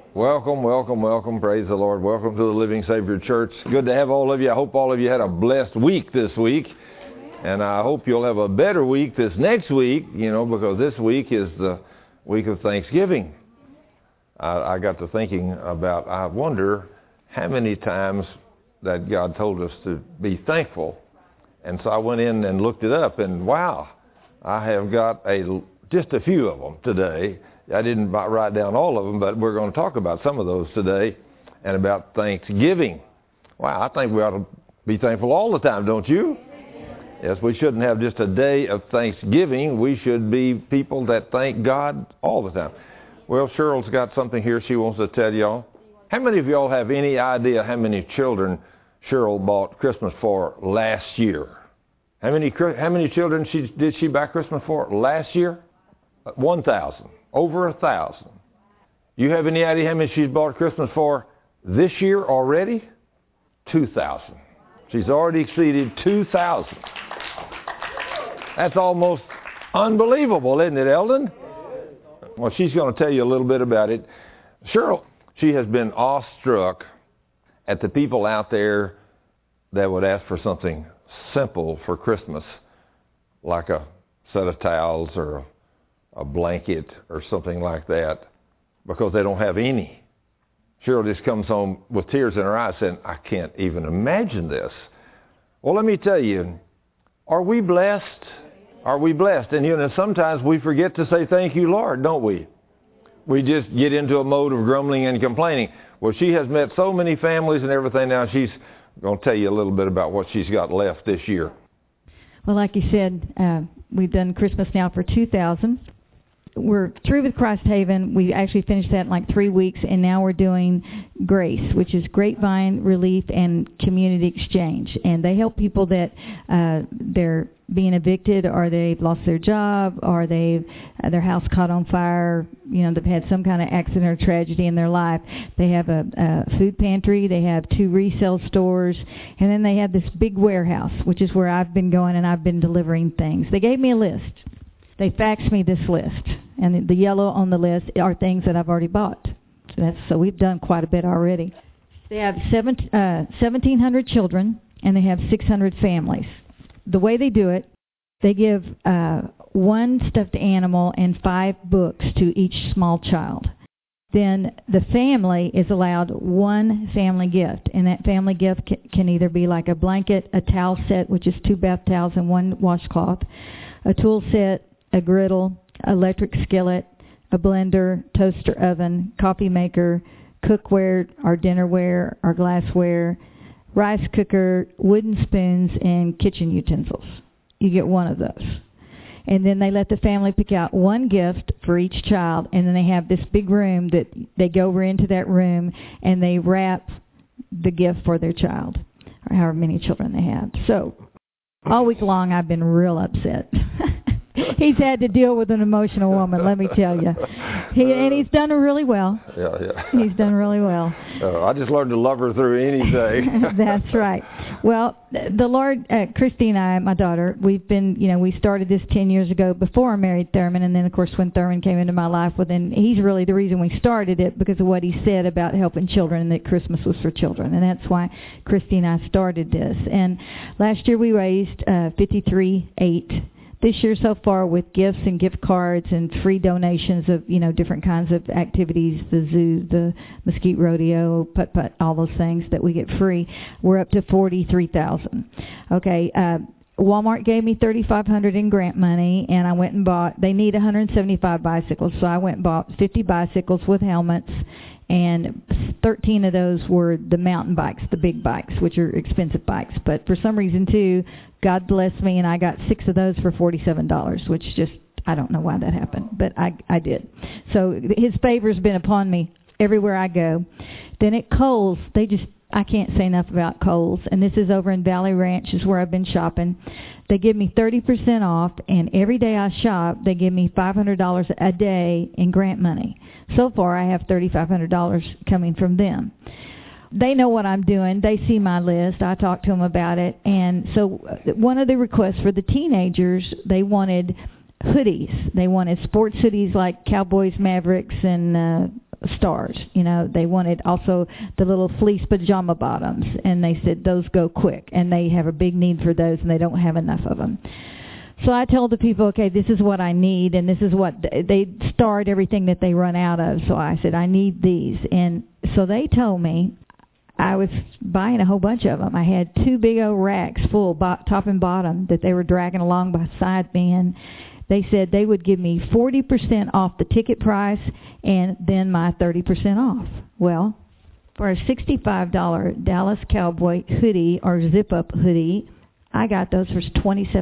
Welcome, welcome, welcome. Praise the Lord. Welcome to the Living Savior Church. Good to have all of you. I hope all of you had a blessed week this week. And I hope you'll have a better week this next week, because this week is the week of Thanksgiving. I got to thinking about, I wonder how many times that God told us to be thankful. And so I went in and looked it up, and wow, I have got just a few of them today. I didn't write down all of them, but we're going to talk about some of those today and about Thanksgiving. Wow, I think we ought to be thankful all the time, don't you? Yes, we shouldn't have just a day of Thanksgiving. We should be people that thank God all the time. Well, Cheryl's got something here she wants to tell y'all. How many of y'all have any idea how many children Cheryl bought Christmas for last year? How many children did she buy Christmas for last year? 1,000. Over 1,000. You have any idea how many she's bought Christmas for this year already? 2,000. She's already exceeded 2,000. That's almost unbelievable, isn't it, Eldon? Well, she's going to tell you a little bit about it. Cheryl, she has been awestruck at the people out there that would ask for something simple for Christmas, like a set of towels or a blanket or something like that, because they don't have any. Cheryl just comes home with tears in her eyes saying, I can't even imagine this. Well, let me tell you, are we blessed? Are we blessed? And sometimes we forget to say thank you, Lord, don't we? We just get into a mode of grumbling and complaining. Well, she has met so many families and everything now. She's going to tell you a little bit about what she's got left this year. Well, like you said, we've done Christmas now for 2,000. We're through with Christ Haven. We actually finished that in like 3 weeks, and now we're doing GRACE, which is Grapevine Relief and Community Exchange. And they help people that they're being evicted, or they've lost their job, or their house caught on fire, they've had some kind of accident or tragedy in their life. They have a food pantry, they have 2 resale stores, and then they have this big warehouse, which is where I've been going and I've been delivering things. They gave me a list. They faxed me this list, and the yellow on the list are things that I've already bought. So we've done quite a bit already. They have 1,700 children, and they have 600 families. The way they do it, they give 1 stuffed animal and 5 books to each small child. Then the family is allowed 1 family gift, and that family gift can either be like a blanket, a towel set, which is 2 bath towels and 1 washcloth, a tool set, a griddle, electric skillet, a blender, toaster oven, coffee maker, cookware, or dinnerware, or glassware, rice cooker, wooden spoons, and kitchen utensils. You get 1 of those. And then they let the family pick out 1 gift for each child, and then they have this big room that they go over into that room, and they wrap the gift for their child, or however many children they have. So all week long I've been real upset. He's had to deal with an emotional woman, let me tell you. And he's done really well. Yeah. He's done really well. I just learned to love her through any day. That's right. Well, the Lord, Christy and I, my daughter, we've been, we started this 10 years ago before I married Thurman, and then, of course, when Thurman came into my life, he's really the reason we started it, because of what he said about helping children, and that Christmas was for children. And that's why Christy and I started this. And last year we raised $53,800. This year so far, with gifts and gift cards and free donations of, different kinds of activities, the zoo, the mesquite rodeo, putt-putt, all those things that we get free, we're up to $43,000. Okay, Walmart gave me $3,500 in grant money, and I went and bought, they need 175 bicycles, so I went and bought 50 bicycles with helmets, and 13 of those were the mountain bikes, the big bikes, which are expensive bikes. But for some reason, too, God blessed me, and I got 6 of those for $47, which just, I don't know why that happened, but I did. So his favor's been upon me everywhere I go. Then at Kohl's, I can't say enough about Kohl's, and this is over in Valley Ranch, is where I've been shopping. They give me 30% off, and every day I shop, they give me $500 a day in grant money. So far, I have $3,500 coming from them. They know what I'm doing. They see my list. I talk to them about it. And so one of the requests for the teenagers, they wanted hoodies. They wanted sports hoodies like Cowboys, Mavericks, and stars. You know, they wanted also the little fleece pajama bottoms, and they said those go quick, and they have a big need for those, and they don't have enough of them. So I told the people, okay, this is what I need, and this is what they starred everything that they run out of. So I said, I need these. And so they told me I was buying a whole bunch of them. I had 2 big old racks full, top and bottom, that they were dragging along beside me. And they said they would give me 40% off the ticket price and then my 30% off. Well, for a $65 Dallas Cowboy hoodie or zip-up hoodie, I got those for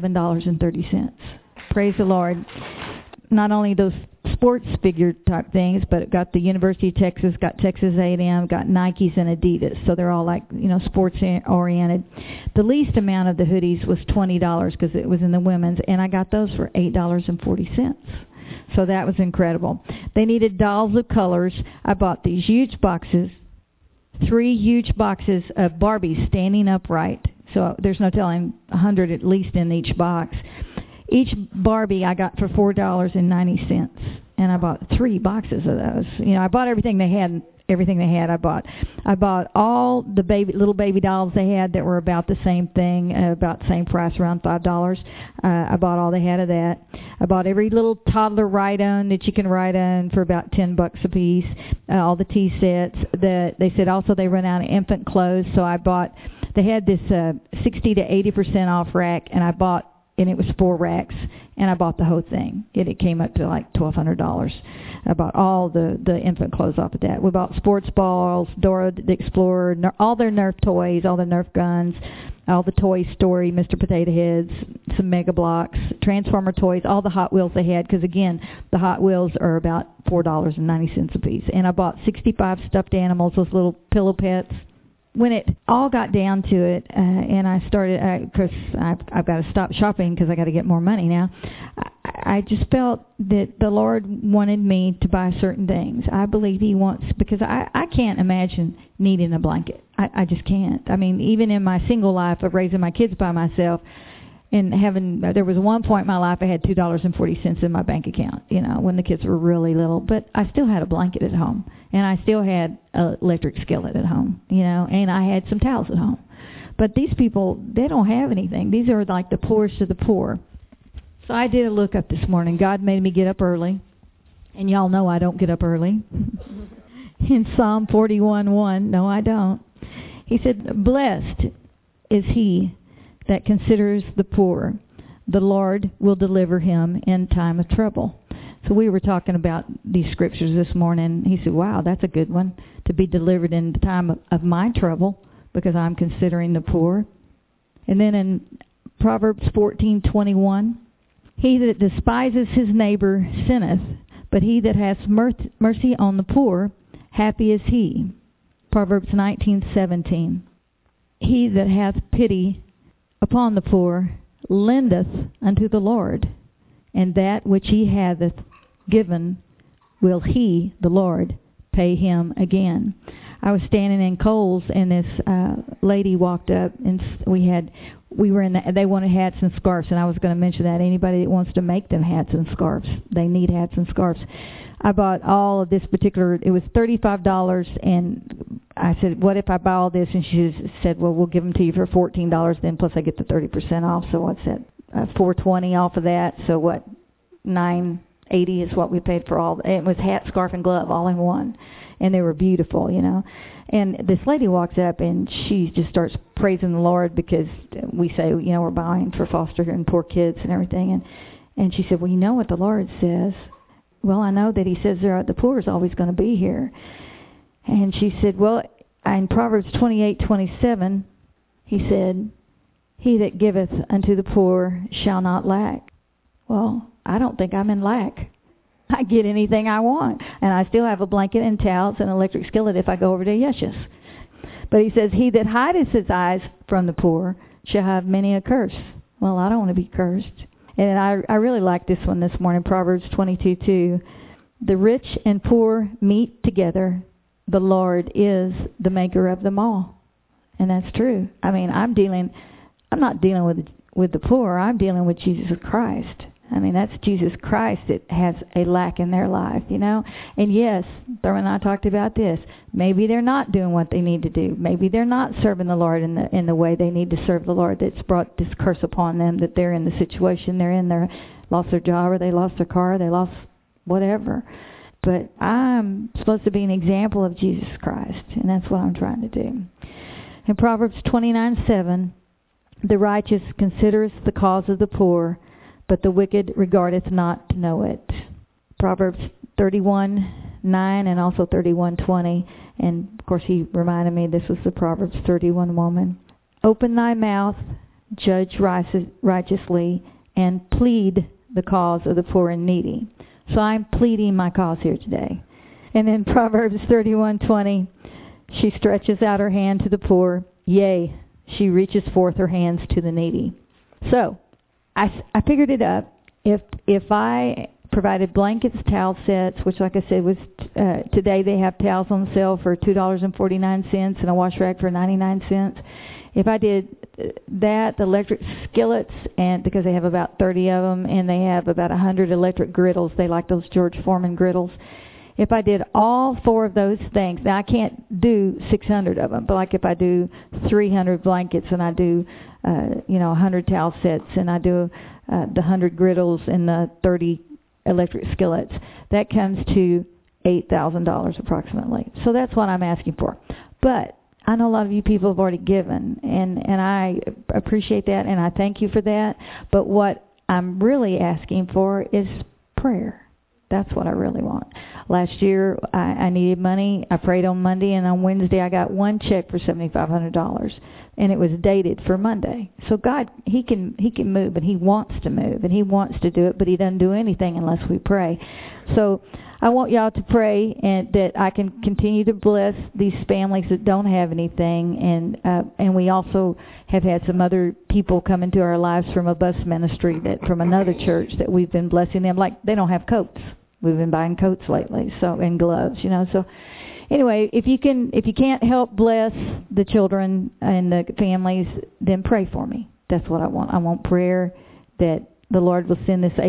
$27.30. Praise the Lord. Not only those sports figure type things, but it got the University of Texas, got Texas A&M, got Nikes and Adidas. So they're all like, you know, sports oriented. The least amount of the hoodies was $20 because it was in the women's, and I got those for $8.40. So that was incredible. They needed dolls of colors. I bought these huge boxes, 3 huge boxes of Barbies standing upright. So there's no telling, 100 at least in each box. Each Barbie I got for $4.90, and I bought 3 boxes of those. You know, I bought everything they had. I bought all the little baby dolls they had that were about the same thing, about the same price, around $5. I bought all they had of that. I bought every little toddler ride-on that you can ride on for about $10 a piece. All the tea sets. They said also they run out of infant clothes, so I bought. They had this 60 to 80% off rack, and it was 4 racks, and I bought the whole thing. It came up to like $1,200. I bought all the infant clothes off of that. We bought sports balls, Dora the Explorer, all their Nerf toys, all the Nerf guns, all the Toy Story, Mr. Potato Heads, some Mega Blocks, Transformer toys, all the Hot Wheels they had, because again, the Hot Wheels are about $4.90 a piece. And I bought 65 stuffed animals, those little pillow pets. When it all got down to it, and I started, because I've got to stop shopping because I got to get more money now, I just felt that the Lord wanted me to buy certain things. I believe He wants, because I can't imagine needing a blanket. I just can't. I mean, even in my single life of raising my kids by myself, and there was one point in my life I had $2.40 in my bank account, you know, when the kids were really little. But I still had a blanket at home, and I still had an electric skillet at home, you know, and I had some towels at home. But these people, they don't have anything. These are like the poorest of the poor. So I did a look up this morning. God made me get up early, and y'all know I don't get up early. In Psalm 41:1, no, I don't. He said, "Blessed is he that considers the poor. The Lord will deliver him in time of trouble." So we were talking about these scriptures this morning. He said, wow, that's a good one, to be delivered in the time of my trouble, because I'm considering the poor. And then in Proverbs 14:21, he that despises his neighbor sinneth, but he that has mercy on the poor, happy is he. Proverbs 19:17, he that hath pity upon the poor lendeth unto the Lord, and that which he hath given will he, the Lord, pay him again. I was standing in Kohl's, and this lady walked up, and they wanted hats and scarves, and I was going to mention that anybody that wants to make them hats and scarves, they need hats and scarves. I bought all of this particular, it was $35, and I said, what if I buy all this? And she said, well, we'll give them to you for $14, then plus I get the 30% off, so what's that, $4.20 off of that, so what, $9.80 is what we paid for all, it was hat, scarf, and glove all in one, and they were beautiful, you know. And this lady walks up, and she just starts praising the Lord, because we say, you know, we're buying for foster and poor kids and everything, and she said, well, you know what the Lord says. Well, I know that He says the poor is always going to be here. And she said, well, in Proverbs 28:27, He said, he that giveth unto the poor shall not lack. Well, I don't think I'm in lack. I get anything I want. And I still have a blanket and towels and electric skillet if I go over to Yeshus. But He says, he that hideth his eyes from the poor shall have many a curse. Well, I don't want to be cursed. And I really like this one this morning, Proverbs 22:2. The rich and poor meet together. The Lord is the maker of them all. And that's true. I mean, I'm not dealing with the poor. I'm dealing with Jesus Christ. I mean, that's Jesus Christ that has a lack in their life, you know. And yes, Thurman and I talked about this. Maybe they're not doing what they need to do. Maybe they're not serving the Lord in the way they need to serve the Lord. That's brought this curse upon them, that they're in the situation they're in. They lost their job, or they lost their car, or they lost whatever. But I'm supposed to be an example of Jesus Christ, and that's what I'm trying to do. In Proverbs 29:7, the righteous considereth the cause of the poor, but the wicked regardeth not to know it. Proverbs 31:9 and also 31:20. And, of course, he reminded me this was the Proverbs 31 woman. Open thy mouth, judge righteously, and plead the cause of the poor and needy. So I'm pleading my cause here today. And in Proverbs 31:20, she stretches out her hand to the poor. Yea, she reaches forth her hands to the needy. So, I figured it up. If I provided blankets, towel sets, which, like I said, was today they have towels on sale for $2.49 and a wash rag for 99 cents. If I did that, the electric skillets, and because they have about 30 of them, and they have about 100 electric griddles, they like those George Foreman griddles. If I did all 4 of those things, now I can't do 600 of them, but like if I do 300 blankets and I do 100 towel sets and I do the 100 griddles and the 30 electric skillets, that comes to $8,000 approximately. So that's what I'm asking for. But I know a lot of you people have already given, and I appreciate that, and I thank you for that. But what I'm really asking for is prayer. That's what I really want. Last year, I needed money. I prayed on Monday, and on Wednesday, I got one check for $7,500, and it was dated for Monday. So God, He can move, and He wants to move, and He wants to do it, but He doesn't do anything unless we pray. So I want y'all to pray and that I can continue to bless these families that don't have anything, and we also have had some other people come into our lives from a bus ministry from another church that we've been blessing them. Like, they don't have coats. We've been buying coats lately, and gloves, So anyway, if you can't help bless the children and the families, then pray for me. That's what I want. I want prayer that the Lord will send this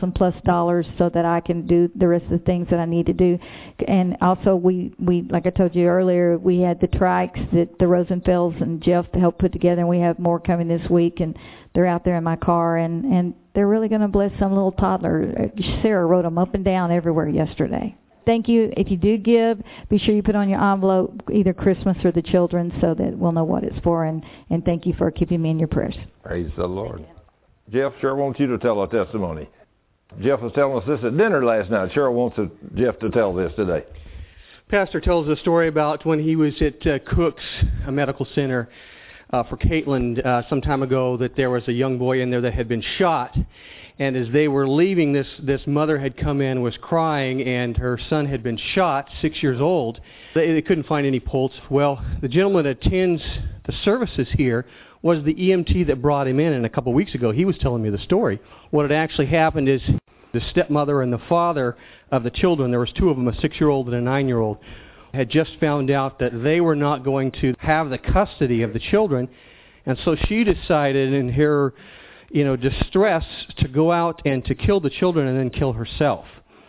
$8,000+ so that I can do the rest of the things that I need to do. And also, we like I told you earlier, we had the trikes that the Rosenfelds and Jeff helped put together, and we have more coming this week, and they're out there in my car, and they're really going to bless some little toddler. Sarah wrote them up and down everywhere yesterday. Thank you. If you do give, be sure you put on your envelope either Christmas or the children so that we'll know what it's for, and thank you for keeping me in your prayers. Praise the Lord. Jeff, sure wants you to tell a testimony. Jeff was telling us this at dinner last night. Cheryl wants Jeff to tell this today. Pastor tells a story about when he was at Cook's Medical Center for Caitlin some time ago, that there was a young boy in there that had been shot. And as they were leaving, this mother had come in, was crying, and her son had been shot, 6 years old. They couldn't find any pulse. Well, the gentleman that attends the services here was the EMT that brought him in, and a couple of weeks ago he was telling me the story. What had actually happened is the stepmother and the father of the children, there was 2 of them, a 6-year-old and a 9-year-old, had just found out that they were not going to have the custody of the children, and so she decided in her distress to go out and to kill the children and then kill herself.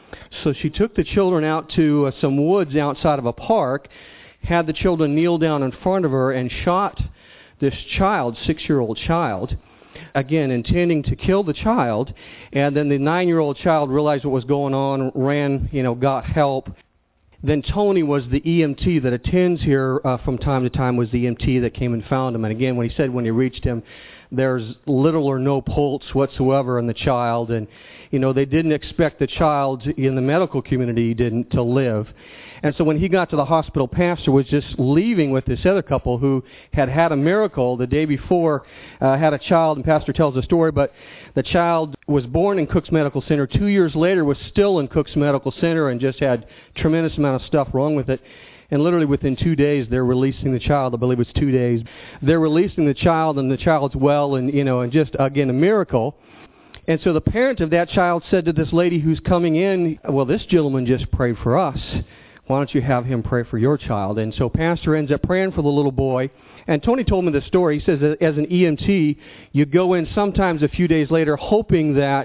So she took the children out to some woods outside of a park, had the children kneel down in front of her, and shot this child, 6-year-old child, again intending to kill the child. And then the 9-year-old child realized what was going on, ran, got help. Then Tony was the EMT that attends here from time to time, was the EMT that came and found him. And again, when he reached him, there's little or no pulse whatsoever in the child. And, they didn't expect the child in the medical community to live. And so when he got to the hospital, Pastor was just leaving with this other couple who had a miracle the day before, had a child, and Pastor tells the story, but the child was born in Cook's Medical Center. 2 years later was still in Cook's Medical Center and just had tremendous amount of stuff wrong with it. And literally within 2 days, they're releasing the child. I believe it's 2 days. They're releasing the child, and the child's well, and and just, again, a miracle. And so the parent of that child said to this lady who's coming in, well, this gentleman just prayed for us. Why don't you have him pray for your child? And so Pastor ends up praying for the little boy. And Tony told me this story. He says that as an EMT, you go in sometimes a few days later hoping that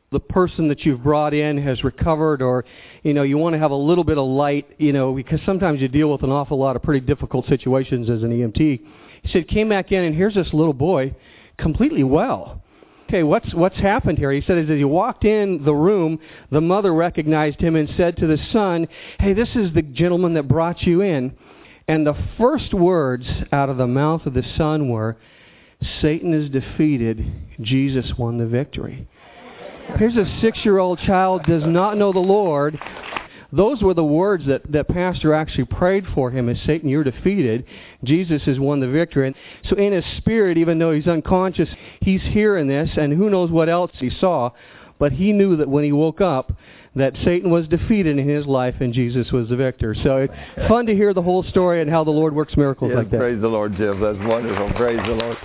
the person that you've brought in has recovered, or, you want to have a little bit of light, because sometimes you deal with an awful lot of pretty difficult situations as an EMT. He said, came back in, and here's this little boy completely well. Okay, what's happened here? He said as he walked in the room, the mother recognized him and said to the son, hey, this is the gentleman that brought you in. And the first words out of the mouth of the son were, Satan is defeated, Jesus won the victory. Here's a 6-year-old child, does not know the Lord. Those were the words that Pastor actually prayed for him, as Satan, you're defeated. Jesus has won the victory. And so in his spirit, even though he's unconscious, he's hearing this, and who knows what else he saw. But he knew that when he woke up, that Satan was defeated in his life and Jesus was the victor. So it's fun to hear the whole story and how the Lord works miracles like that. Praise the Lord, Jim. That's wonderful. Praise the Lord.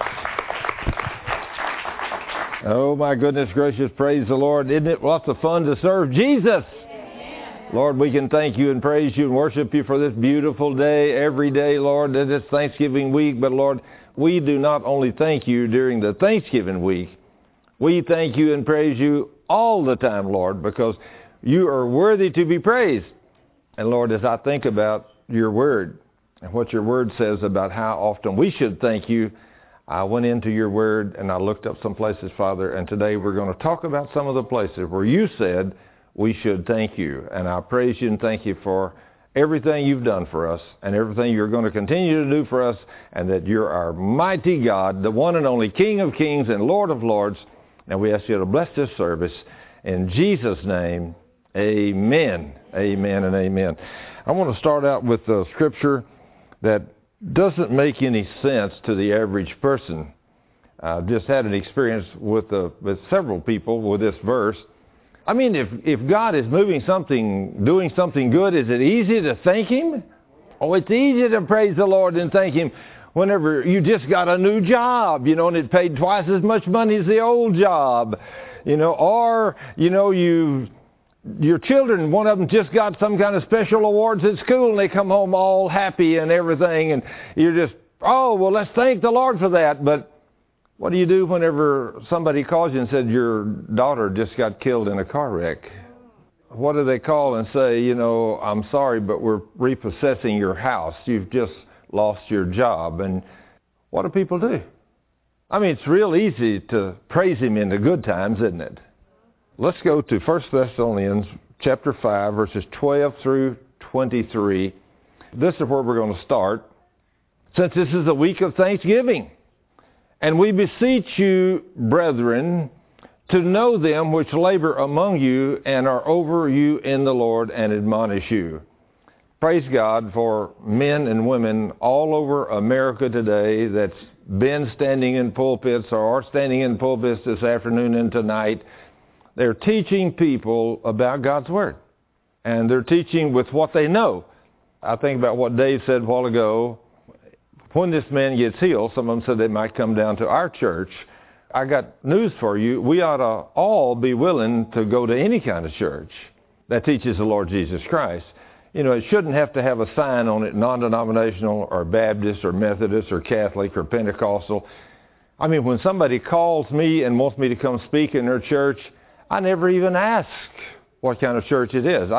Oh, my goodness gracious, praise the Lord. Isn't it lots of fun to serve Jesus? Amen. Lord, we can thank you and praise you and worship you for this beautiful day, every day, Lord, this Thanksgiving week. But, Lord, we do not only thank you during the Thanksgiving week, we thank you and praise you all the time, Lord, because you are worthy to be praised. And, Lord, as I think about your word and what your word says about how often we should thank you, I went into your word and I looked up some places, Father, and today we're going to talk about some of the places where you said we should thank you. And I praise you and thank you for everything you've done for us and everything you're going to continue to do for us, and that you're our mighty God, the one and only King of kings and Lord of lords. And we ask you to bless this service. In Jesus' name, amen. Amen and amen. I want to start out with a scripture that doesn't make any sense to the average person. I've just had an experience with several people with this verse. I mean, if God is doing something good, is it easy to thank Him? Oh, it's easy to praise the Lord and thank Him whenever you just got a new job, and it paid twice as much money as the old job, or, your children, one of them just got some kind of special awards at school and they come home all happy and everything, and you're just, oh, well, let's thank the Lord for that. But what do you do whenever somebody calls you and said your daughter just got killed in a car wreck? What do they call and say, I'm sorry, but we're repossessing your house. You've just lost your job. And what do people do? I mean, it's real easy to praise Him in the good times, isn't it? Let's go to 1 Thessalonians chapter 5, verses 12 through 23. This is where we're going to start, since this is a week of Thanksgiving. And we beseech you, brethren, to know them which labor among you and are over you in the Lord and admonish you. Praise God for men and women all over America today that's been standing in pulpits or are standing in pulpits this afternoon and tonight. They're teaching people about God's Word. And they're teaching with what they know. I think about what Dave said a while ago. When this man gets healed, some of them said they might come down to our church. I got news for you. We ought to all be willing to go to any kind of church that teaches the Lord Jesus Christ. It shouldn't have to have a sign on it, non-denominational or Baptist or Methodist or Catholic or Pentecostal. I mean, when somebody calls me and wants me to come speak in their church, I never even ask what kind of church it is.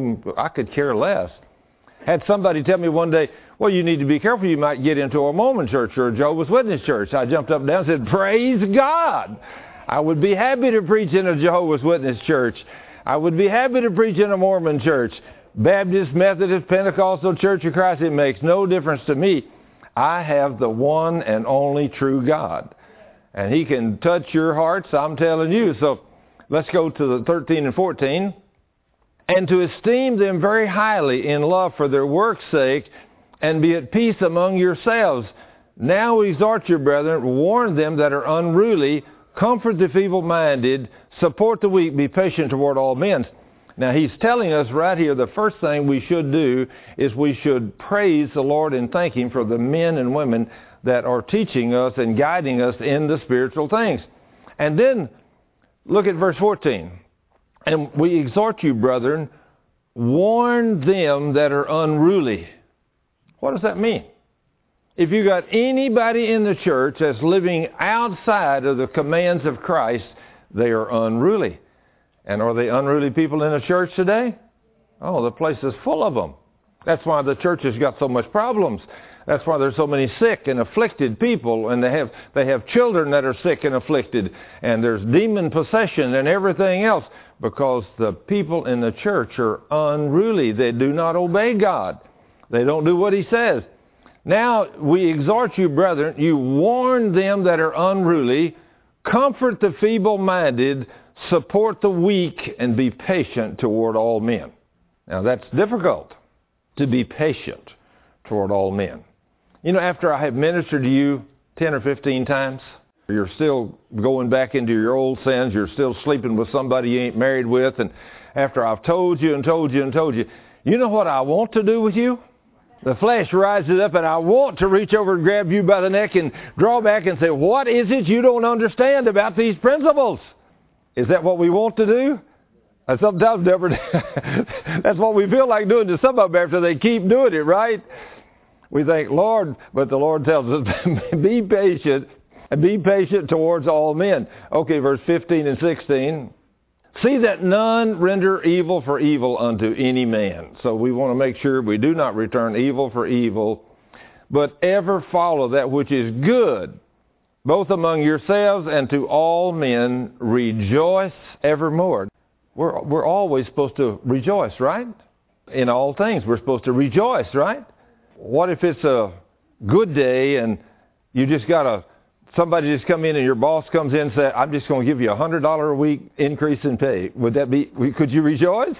I could care less. Had somebody tell me one day, well, you need to be careful. You might get into a Mormon church or a Jehovah's Witness church. I jumped up and down and said, praise God. I would be happy to preach in a Jehovah's Witness church. I would be happy to preach in a Mormon church. Baptist, Methodist, Pentecostal, Church of Christ, it makes no difference to me. I have the one and only true God. And He can touch your hearts, I'm telling you. So let's go to the 13 and 14. And to esteem them very highly in love for their work's sake, and be at peace among yourselves. Now exhort your brethren, warn them that are unruly, comfort the feeble-minded, support the weak, be patient toward all men. Now he's telling us right here, the first thing we should do is we should praise the Lord and thank Him for the men and women that are teaching us and guiding us in the spiritual things. And then look at verse 14. And we exhort you, brethren, warn them that are unruly. What does that mean? If you got anybody in the church that's living outside of the commands of Christ, they are unruly. And are they unruly people in the church today? Oh, the place is full of them. That's why the church has got so much problems. That's why there's so many sick and afflicted people, and they have children that are sick and afflicted, and there's demon possession and everything else, because the people in the church are unruly. They do not obey God. They don't do what He says. Now we exhort you, brethren, you warn them that are unruly, comfort the feeble-minded, support the weak, and be patient toward all men. Now that's difficult, to be patient toward all men. You know, after I have ministered to you 10 or 15 times, you're still going back into your old sins, you're still sleeping with somebody you ain't married with, and after I've told you and told you and told you, you know what I want to do with you? The flesh rises up and I want to reach over and grab you by the neck and draw back and say, what is it you don't understand about these principles? Is that what we want to do? And sometimes, Deborah, that's what we feel like doing to some of them after they keep doing it, right? We think, Lord, but the Lord tells us, be patient, and be patient towards all men. Okay, verse 15 and 16. See that none render evil for evil unto any man. So we want to make sure we do not return evil for evil, but ever follow that which is good, both among yourselves and to all men. Rejoice evermore. We're always supposed to rejoice, right? In all things, we're supposed to rejoice, right? What if it's a good day and you just got somebody just come in and your boss comes in and says, I'm just going to give you $100 a week increase in pay. Would that be, could you rejoice?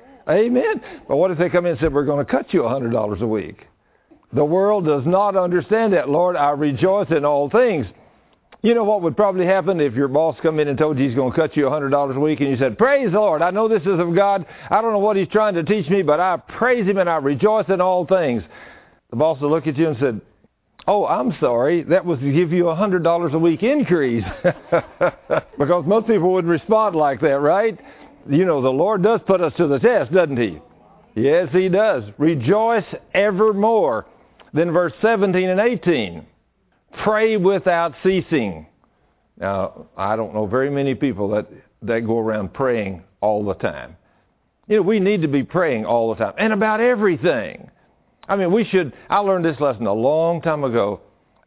Amen. But what if they come in and say, we're going to cut you $100 a week? The world does not understand that. Lord, I rejoice in all things. You know what would probably happen if your boss come in and told you he's going to cut you $100 a week and you said, praise the Lord, I know this is of God. I don't know what He's trying to teach me, but I praise Him and I rejoice in all things. The boss will look at you and said, oh, I'm sorry, that was to give you $100 a week increase. Because most people would respond like that, right? You know, the Lord does put us to the test, doesn't He? Yes, He does. Rejoice evermore. Then verse 17 and 18. Pray without ceasing. Now, I don't know very many people that go around praying all the time. You know, we need to be praying all the time, and about everything. I mean, I learned this lesson a long time ago.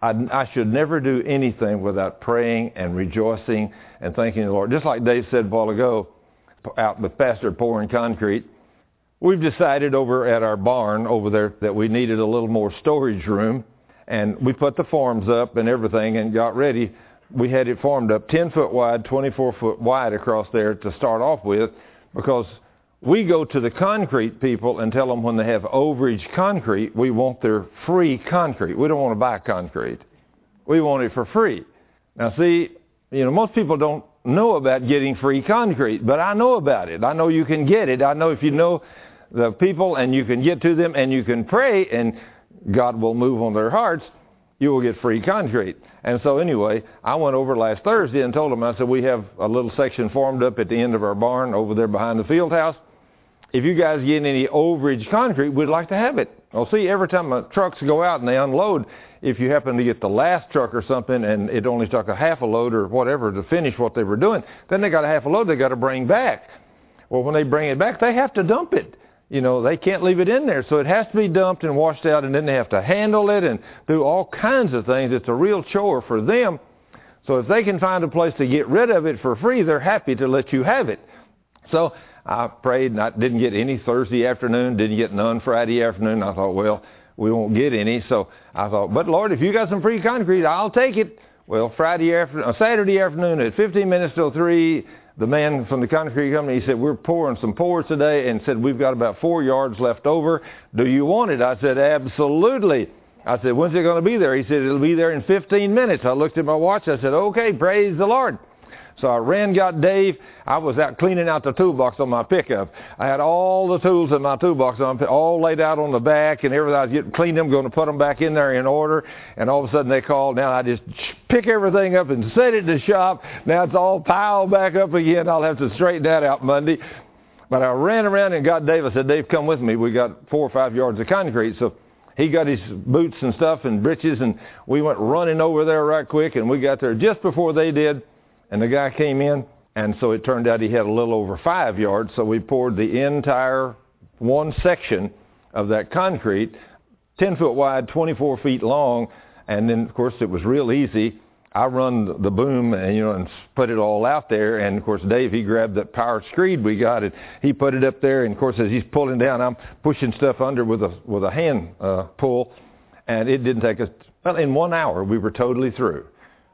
I should never do anything without praying and rejoicing and thanking the Lord. Just like Dave said a while ago, out with Pastor pouring concrete, we've decided over at our barn over there that we needed a little more storage room. And we put the forms up and everything and got ready. We had it formed up 10 foot wide, 24 foot wide across there to start off with, because we go to the concrete people and tell them when they have overage concrete, we want their free concrete. We don't want to buy concrete. We want it for free. Now see, you know, most people don't know about getting free concrete, but I know about it. I know you can get it. I know if you know the people and you can get to them and you can pray and God will move on their hearts, you will get free concrete. And so anyway, I went over last Thursday and told them, I said, we have a little section formed up at the end of our barn over there behind the field house. If you guys get any overage concrete, we'd like to have it. Well, see, every time the trucks go out and they unload, if you happen to get the last truck or something and it only took a half a load or whatever to finish what they were doing, then they got a half a load they got to bring back. Well, when they bring it back, they have to dump it. You know, they can't leave it in there, so it has to be dumped and washed out, and then they have to handle it and do all kinds of things. It's a real chore for them. So if they can find a place to get rid of it for free, they're happy to let you have it. So I prayed, and I didn't get any Thursday afternoon, didn't get none Friday afternoon. I thought, well, we won't get any. So I thought, but Lord, if you got some free concrete, I'll take it. Well, Saturday afternoon at 15 minutes till 3, the man from the concrete company, he said, we're pouring some pours today, and said, we've got about 4 yards left over. Do you want it? I said, absolutely. I said, when's it going to be there? He said, it'll be there in 15 minutes. I looked at my watch. I said, okay, praise the Lord. So I ran, got Dave. I was out cleaning out the toolbox on my pickup. I had all the tools in my toolbox all laid out on the back and everything. I was getting cleaned them, going to put them back in there in order. And all of a sudden they called. Now I just pick everything up and set it in the shop. Now it's all piled back up again. I'll have to straighten that out Monday. But I ran around and got Dave. I said, Dave, come with me. We got 4 or 5 yards of concrete. So he got his boots and stuff and breeches, and we went running over there right quick. And we got there just before they did. And the guy came in, And so it turned out he had a little over 5 yards, so we poured the entire one section of that concrete, 10 foot wide, 24 feet long, and then, of course, it was real easy. I run the boom and put it all out there, and of course Dave, he grabbed that power screed we got, and he put it up there, and of course as he's pulling down, I'm pushing stuff under with a hand pull, and it didn't take us, well, in 1 hour we were totally through.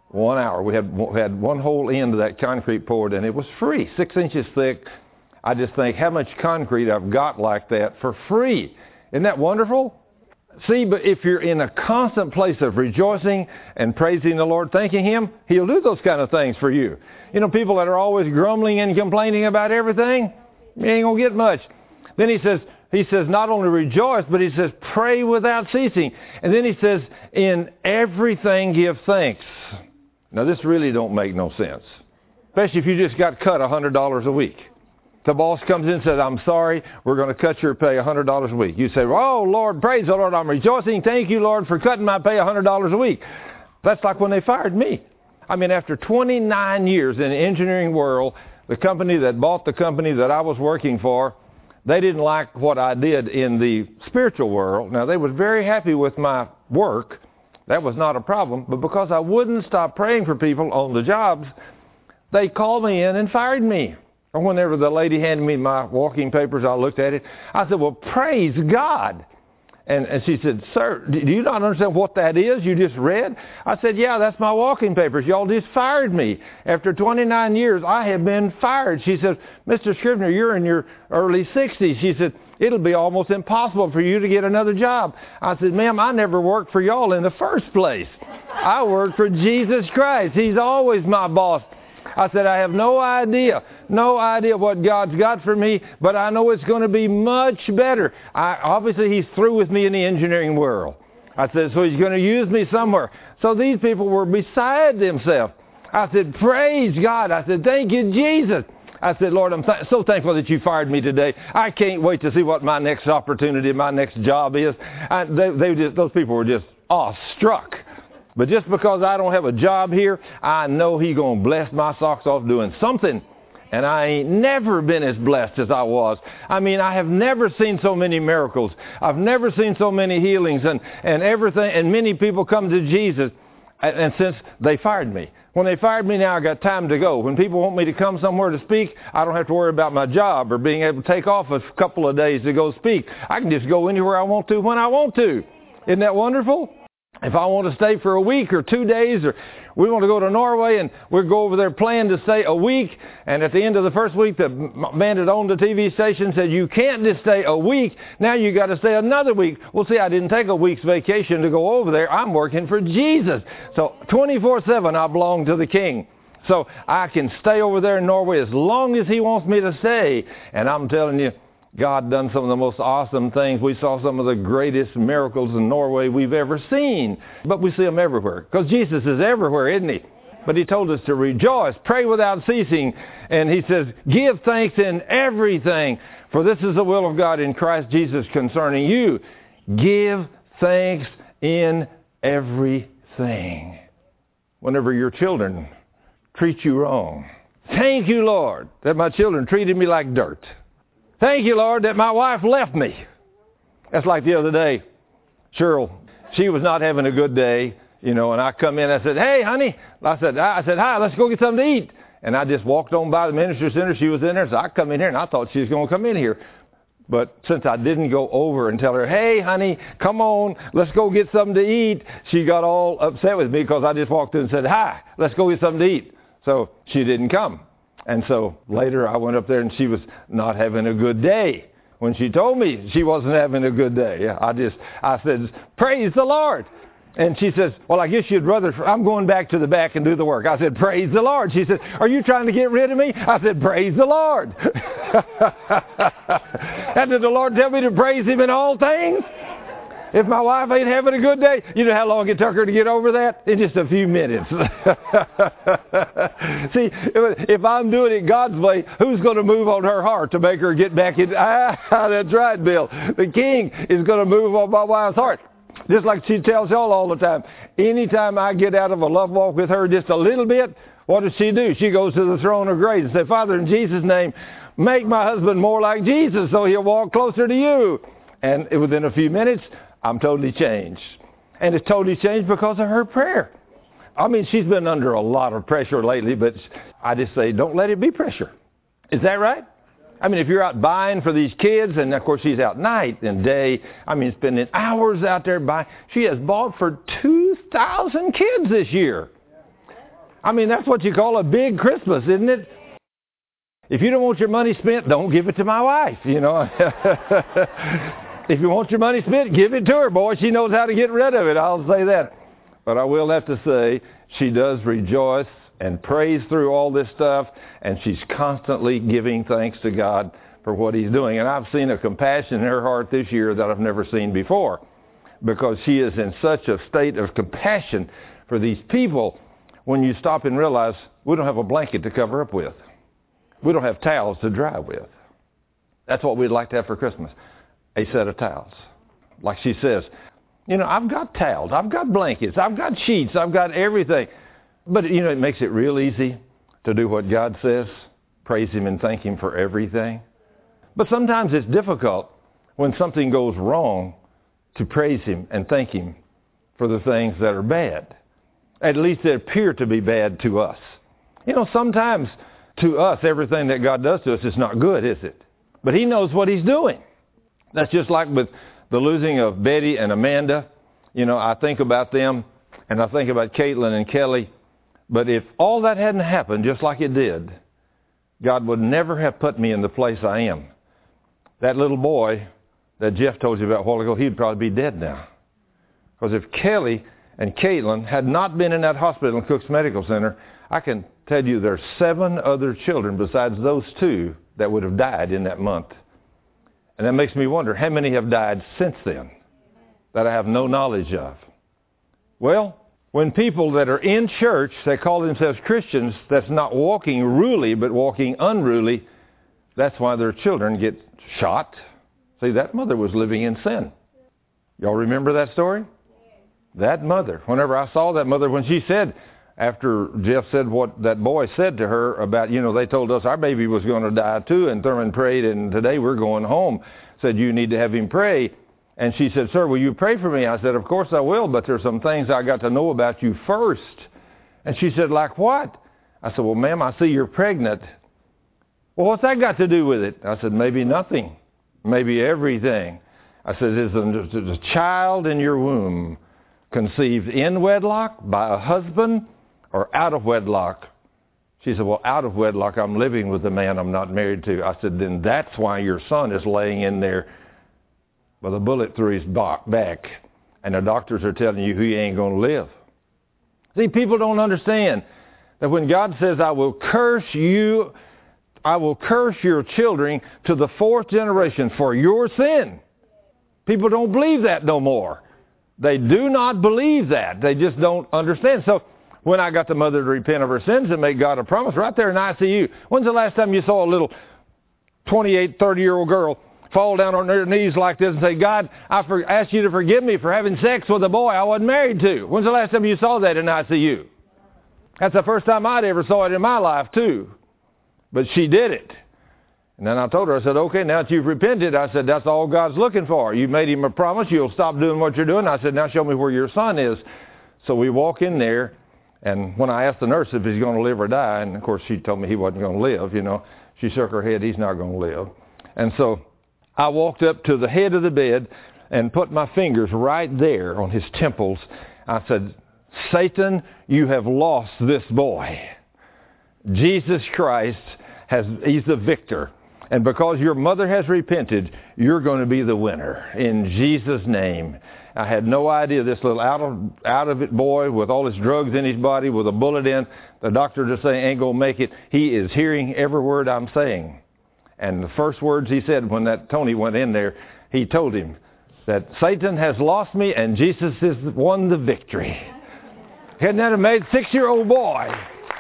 1 hour. We had one whole end of that concrete poured, and it was free, 6 inches thick. I just think how much concrete I've got like that for free. Isn't that wonderful? See, but if you're in a constant place of rejoicing and praising the Lord, thanking Him, He'll do those kind of things for you. You know, people that are always grumbling and complaining about everything, you ain't going to get much. Then He says not only rejoice, but He says pray without ceasing. And then He says, in everything give thanks. Now, this really don't make no sense, especially if you just got cut $100 a week. The boss comes in and says, I'm sorry, we're going to cut your pay $100 a week. You say, oh, Lord, praise the Lord, I'm rejoicing. Thank you, Lord, for cutting my pay $100 a week. That's like when they fired me. I mean, after 29 years in the engineering world, the company that bought the company that I was working for, they didn't like what I did in the spiritual world. Now, they were very happy with my work. That was not a problem. But because I wouldn't stop praying for people on the jobs, they called me in and fired me. Or whenever the lady handed me my walking papers, I looked at it. I said, well, praise God. And she said, sir, do you not understand what that is you just read? I said, yeah, that's my walking papers. Y'all just fired me. After 29 years, I have been fired. She said, Mr. Scrivener, you're in your early 60s. She said, it'll be almost impossible for you to get another job. I said, ma'am, I never worked for y'all in the first place. I worked for Jesus Christ. He's always my boss. I said, I have no idea what God's got for me, but I know it's going to be much better. Obviously, He's through with me in the engineering world. I said, so He's going to use me somewhere. So these people were beside themselves. I said, praise God. I said, thank you, Jesus. I said, Lord, I'm so thankful that you fired me today. I can't wait to see what my next opportunity, my next job is. Those people were just awestruck. But just because I don't have a job here, I know He's going to bless my socks off doing something. And I ain't never been as blessed as I was. I mean, I have never seen so many miracles. I've never seen so many healings and everything. And many people come to Jesus. And since they fired me. When they fired me, now I got time to go. When people want me to come somewhere to speak, I don't have to worry about my job or being able to take off a couple of days to go speak. I can just go anywhere I want to when I want to. Isn't that wonderful? If I want to stay for a week or 2 days, or we want to go to Norway and we'll go over there plan to stay a week, and at the end of the first week, the man that owned the TV station said, you can't just stay a week, now you got to stay another week. Well, see, I didn't take a week's vacation to go over there. I'm working for Jesus. So 24/7 I belong to the King. So I can stay over there in Norway as long as He wants me to stay. And I'm telling you, God done some of the most awesome things. We saw some of the greatest miracles in Norway we've ever seen. But we see them everywhere. Because Jesus is everywhere, isn't He? But He told us to rejoice, pray without ceasing. And He says, give thanks in everything. For this is the will of God in Christ Jesus concerning you. Give thanks in everything. Whenever your children treat you wrong. Thank you, Lord, that my children treated me like dirt. Thank you, Lord, that my wife left me. That's like the other day. Cheryl, she was not having a good day, and I come in, I said, hey, honey. I said, hi, let's go get something to eat. And I just walked on by the ministry center. She was in there, so I come in here, and I thought she was going to come in here. But since I didn't go over and tell her, hey, honey, come on, let's go get something to eat, she got all upset with me because I just walked in and said, hi, let's go get something to eat. So she didn't come. And so later I went up there and she was not having a good day. When she told me she wasn't having a good day, I said, praise the Lord. And she says, well, I guess you'd rather, I'm going back to the back and do the work. I said, praise the Lord. She said, are you trying to get rid of me? I said, praise the Lord. And did the Lord tell me to praise Him in all things? If my wife ain't having a good day, you know how long it took her to get over that? In just a few minutes. See, if I'm doing it God's way, who's going to move on her heart to make her get back in? That's right, Bill. The King is going to move on my wife's heart. Just like she tells y'all all the time. Anytime I get out of a love walk with her just a little bit, What does she do? She goes to the throne of grace and says, Father, in Jesus' name, make my husband more like Jesus so he'll walk closer to you. And within a few minutes, I'm totally changed. And it's totally changed because of her prayer. I mean, she's been under a lot of pressure lately, but I just say, don't let it be pressure. Is that right? I mean, if you're out buying for these kids, and of course she's out night and day, I mean, spending hours out there buying. She has bought for 2,000 kids this year. I mean, that's what you call a big Christmas, isn't it? If you don't want your money spent, don't give it to my wife, you know. If you want your money spent, give it to her, boy. She knows how to get rid of it, I'll say that. But I will have to say, she does rejoice and praise through all this stuff, and she's constantly giving thanks to God for what he's doing. And I've seen a compassion in her heart this year that I've never seen before, because she is in such a state of compassion for these people. When you stop and realize we don't have a blanket to cover up with. We don't have towels to dry with. That's what we'd like to have for Christmas, a set of towels. Like she says, you know, I've got towels, I've got blankets, I've got sheets, I've got everything. But, you know, it makes it real easy to do what God says, praise him and thank him for everything. But sometimes it's difficult when something goes wrong to praise him and thank him for the things that are bad. At least they appear to be bad to us. You know, sometimes to us, everything that God does to us is not good, is it? But he knows what he's doing. That's just like with the losing of Betty and Amanda. You know, I think about them, and I think about Caitlin and Kelly. But if all that hadn't happened just like it did, God would never have put me in the place I am. That little boy that Jeff told you about a while ago, he'd probably be dead now. Because if Kelly and Caitlin had not been in that hospital in Cook's Medical Center, I can tell you there's 7 other children besides those 2 that would have died in that month. And that makes me wonder, how many have died since then that I have no knowledge of? Well, when people that are in church, they call themselves Christians, that's not walking ruly but walking unruly, that's why their children get shot. See, that mother was living in sin. Y'all remember that story? That mother, whenever I saw that mother, when she said, after Jeff said what that boy said to her about, you know, they told us our baby was going to die too, and Thurman prayed, and today we're going home, said, you need to have him pray. And she said, sir, will you pray for me? I said, of course I will, but there's some things I got to know about you first. And she said, like what? I said, well, ma'am, I see you're pregnant. Well, what's that got to do with it? I said, maybe nothing, maybe everything. I said, is a child in your womb conceived in wedlock by a husband or out of wedlock? She said, well, out of wedlock, I'm living with a man I'm not married to. I said, then that's why your son is laying in there with a bullet through his back, and the doctors are telling you he ain't going to live. See, people don't understand that when God says, I will curse you, I will curse your children to the 4th generation for your sin. People don't believe that no more. They do not believe that. They just don't understand. So when I got the mother to repent of her sins and make God a promise right there in ICU, when's the last time you saw a little 28, 30-year-old girl fall down on her knees like this and say, God, I ask you to forgive me for having sex with a boy I wasn't married to? When's the last time you saw that in ICU? That's the first time I'd ever saw it in my life, too. But she did it. And then I told her, I said, okay, now that you've repented, I said, that's all God's looking for. You made him a promise. You'll stop doing what you're doing. I said, now show me where your son is. So we walk in there, and when I asked the nurse if he's going to live or die, and of course she told me he wasn't going to live, you know, she shook her head, he's not going to live. And so I walked up to the head of the bed and put my fingers right there on his temples. I said, Satan, you have lost this boy. Jesus Christ, he's the victor. And because your mother has repented, you're going to be the winner. In Jesus' name. I had no idea this little out of it boy with all his drugs in his body with a bullet in, the doctor just saying ain't going to make it. He is hearing every word I'm saying. And the first words he said when that Tony went in there, he told him that Satan has lost me and Jesus has won the victory. Isn't that amazing? 6-year-old boy.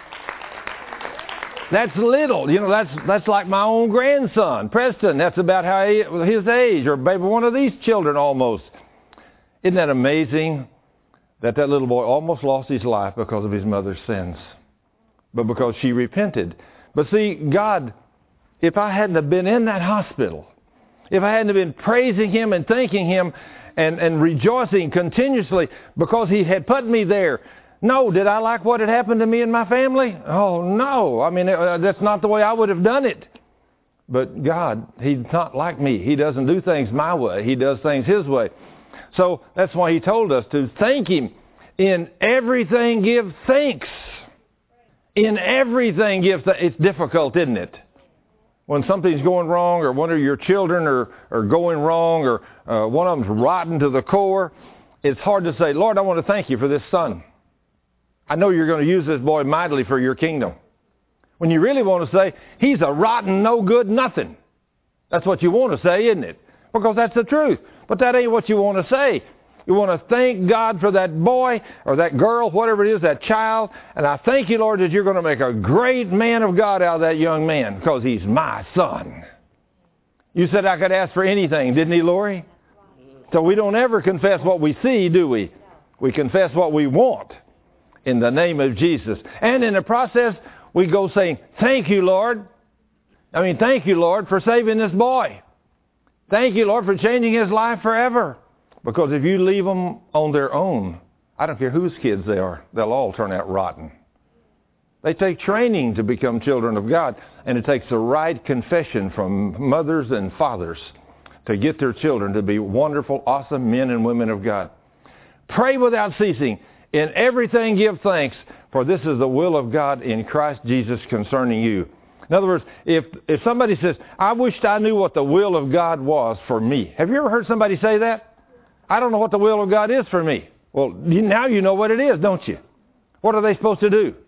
That's little. You know, that's like my own grandson, Preston. That's about his age, or maybe one of these children almost. Isn't that amazing that little boy almost lost his life because of his mother's sins? but because she repented. But see, God, if I hadn't have been in that hospital, if I hadn't have been praising Him and thanking Him and rejoicing continuously because He had put me there, no, did I like what had happened to me and my family? Oh, no. I mean, that's not the way I would have done it. But God, He's not like me. He doesn't do things my way. He does things His way. So that's why He told us to thank Him. In everything give thanks. In everything give thanks. It's difficult, isn't it? When something's going wrong, or one of your children are going wrong, or one of them's rotten to the core, it's hard to say, Lord, I want to thank You for this son. I know You're going to use this boy mightily for Your kingdom. When you really want to say, he's a rotten, no good, nothing. That's what you want to say, isn't it? Because that's the truth. But that ain't what you want to say. You want to thank God for that boy or that girl, whatever it is, that child. And I thank You, Lord, that You're going to make a great man of God out of that young man because he's my son. You said I could ask for anything, didn't He, Lori? So we don't ever confess what we see, do we? We confess what we want in the name of Jesus. And in the process, we go saying, thank You, Lord. Thank You, Lord, for saving this boy. Thank You, Lord, for changing his life forever. Because if you leave them on their own, I don't care whose kids they are, they'll all turn out rotten. They take training to become children of God, and it takes the right confession from mothers and fathers to get their children to be wonderful, awesome men and women of God. Pray without ceasing. In everything give thanks, for this is the will of God in Christ Jesus concerning you. In other words, if somebody says, I wished I knew what the will of God was for me. Have you ever heard somebody say that? I don't know what the will of God is for me. Well, now you know what it is, don't you? What are they supposed to do?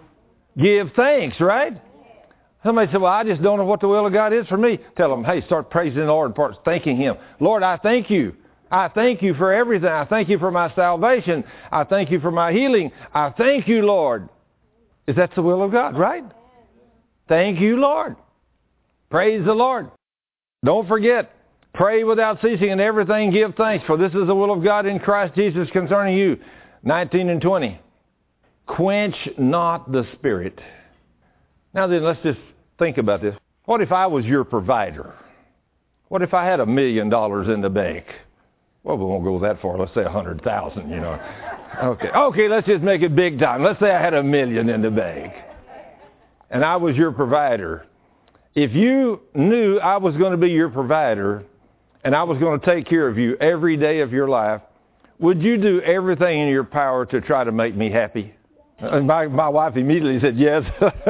Give thanks, right? Somebody said, well, I just don't know what the will of God is for me. Tell them, hey, start praising the Lord, start thanking Him. Lord, I thank You. I thank You for everything. I thank You for my salvation. I thank You for my healing. I thank You, Lord. Is that the will of God, right? Thank You, Lord. Praise the Lord. Don't forget, pray without ceasing, and everything give thanks, for this is the will of God in Christ Jesus concerning you. 19 and 20. Quench not the Spirit. Now then, let's just think about this. What if I was your provider? What if I had $1 million in the bank? Well, we won't go that far. Let's say 100,000, you know. Okay, let's just make it big time. Let's say I had $1 million in the bank, and I was your provider. If you knew I was going to be your provider, and I was going to take care of you every day of your life, would you do everything in your power to try to make me happy? And my wife immediately said yes.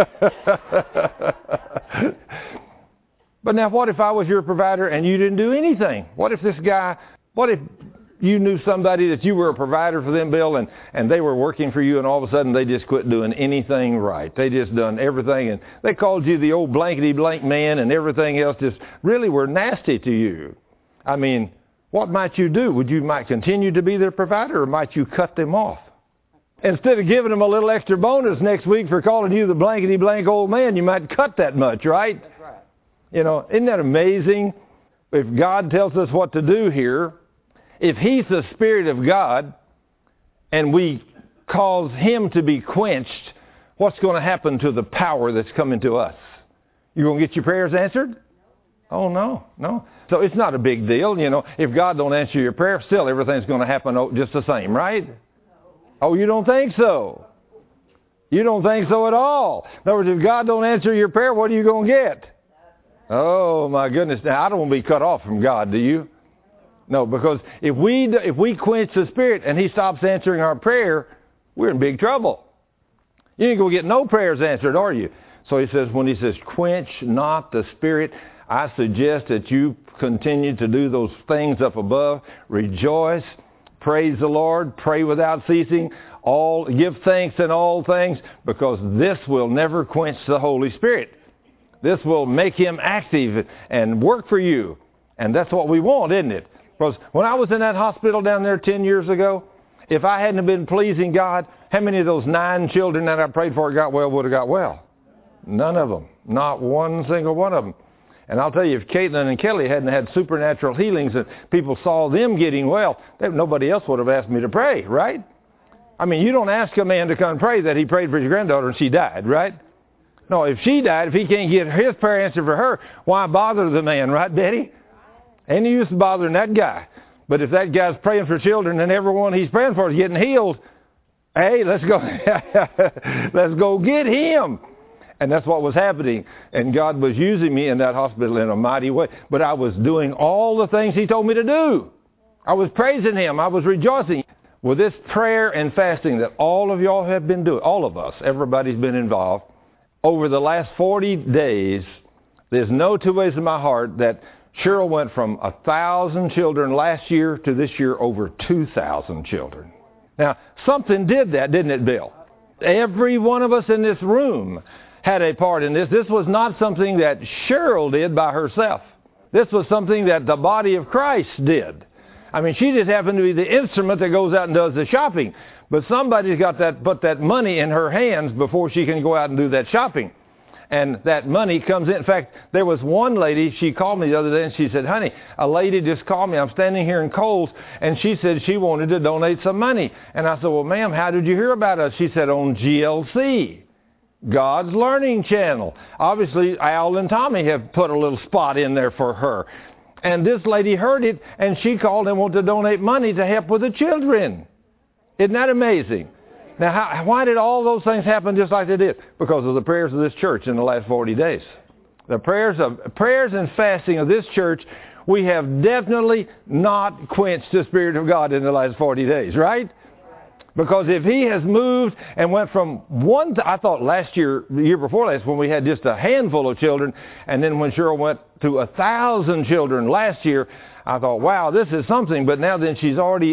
But now what if I was your provider and you didn't do anything? What if you knew somebody that you were a provider for them, Bill, and they were working for you, and all of a sudden they just quit doing anything right. They just done everything, and they called you the old blankety-blank man, and everything else just really were nasty to you. I mean, what might you do? Might continue to be their provider, or might you cut them off? Instead of giving them a little extra bonus next week for calling you the blankety-blank old man, you might cut that much, right? That's right. You know, isn't that amazing? If God tells us what to do here, if He's the Spirit of God, and we cause Him to be quenched, what's going to happen to the power that's coming to us? You going to get your prayers answered? Oh, no. So it's not a big deal, you know. If God don't answer your prayer, still everything's going to happen just the same, right? Oh, you don't think so? You don't think so at all. In other words, if God don't answer your prayer, what are you going to get? Oh, my goodness. Now, I don't want to be cut off from God, do you? No, because if we quench the Spirit and He stops answering our prayer, we're in big trouble. You ain't going to get no prayers answered, are you? So when He says, quench not the Spirit, I suggest that you continue to do those things up above. Rejoice, praise the Lord, pray without ceasing, give thanks in all things, because this will never quench the Holy Spirit. This will make Him active and work for you. And that's what we want, isn't it? Because when I was in that hospital down there 10 years ago, if I hadn't been pleasing God, how many of those 9 children that I prayed for got well would have got well? None of them. Not one single one of them. And I'll tell you, if Caitlin and Kelly hadn't had supernatural healings and people saw them getting well, nobody else would have asked me to pray, right? I mean, you don't ask a man to come pray that he prayed for his granddaughter and she died, right? No, if she died, if he can't get his prayer answered for her, why bother the man, right, Betty? Ain't no use bothering that guy. But if that guy's praying for children and everyone he's praying for is getting healed, hey, let's go get him. And that's what was happening. And God was using me in that hospital in a mighty way. But I was doing all the things he told me to do. I was praising him. I was rejoicing. With this prayer and fasting that all of y'all have been doing, all of us, everybody's been involved, over the last 40 days, there's no two ways in my heart that Cheryl went from 1,000 children last year to this year over 2,000 children. Now, something did that, didn't it, Bill? Every one of us in this room had a part in this. This was not something that Cheryl did by herself. This was something that the body of Christ did. I mean, she just happened to be the instrument that goes out and does the shopping. But somebody's got that, put that money in her hands before she can go out and do that shopping. And that money comes in. In fact, there was one lady, she called me the other day and she said, honey, a lady just called me. I'm standing here in Kohl's and she said she wanted to donate some money. And I said, well, ma'am, how did you hear about us? She said, on GLC, God's Learning Channel. Obviously, Al and Tommy have put a little spot in there for her. And this lady heard it, and she called and wanted to donate money to help with the children. Isn't that amazing? Now, why did all those things happen just like they did? Because of the prayers of this church in the last 40 days. The prayers and fasting of this church, we have definitely not quenched the Spirit of God in the last 40 days, right? Because if he has moved and went from I thought last year, the year before last, when we had just a handful of children, and then when Cheryl went to 1,000 children last year, I thought, wow, this is something. But now then she's already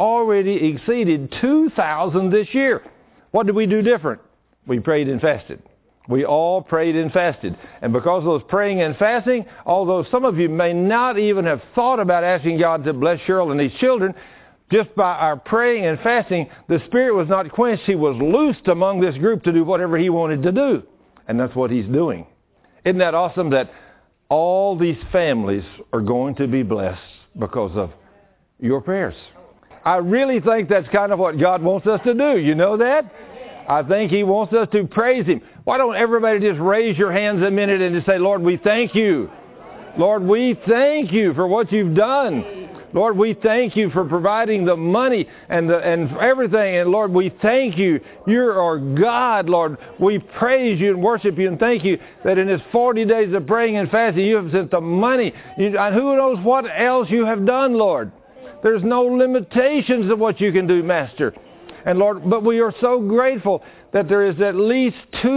exceeded 2,000 this year. What did we do different? We prayed and fasted. We all prayed and fasted. And because of those praying and fasting, although some of you may not even have thought about asking God to bless Cheryl and these children, just by our praying and fasting, the Spirit was not quenched. He was loosed among this group to do whatever he wanted to do. And that's what he's doing. Isn't that awesome that all these families are going to be blessed because of your prayers? I really think that's kind of what God wants us to do. You know that? I think he wants us to praise him. Why don't everybody just raise your hands a minute and just say, Lord, we thank you. Lord, we thank you for what you've done. Lord, we thank you for providing the money and everything. And Lord, we thank you. You're our God, Lord. We praise you and worship you and thank you that in this 40 days of praying and fasting, you have sent the money. And who knows what else you have done, Lord. There's no limitations of what you can do, Master. And Lord, but we are so grateful that there is at least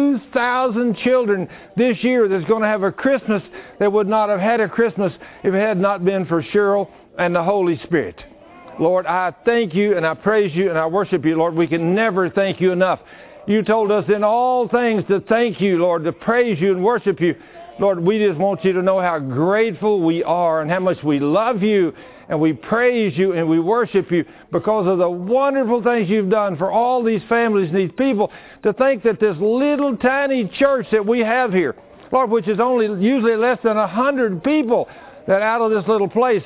2,000 children this year that's going to have a Christmas that would not have had a Christmas if it had not been for Cheryl and the Holy Spirit. Lord, I thank you and I praise you and I worship you, Lord. We can never thank you enough. You told us in all things to thank you, Lord, to praise you and worship you. Lord, we just want you to know how grateful we are and how much we love you and we praise you and we worship you because of the wonderful things you've done for all these families and these people. To think that this little tiny church that we have here, Lord, which is only usually less than 100 people, that out of this little place,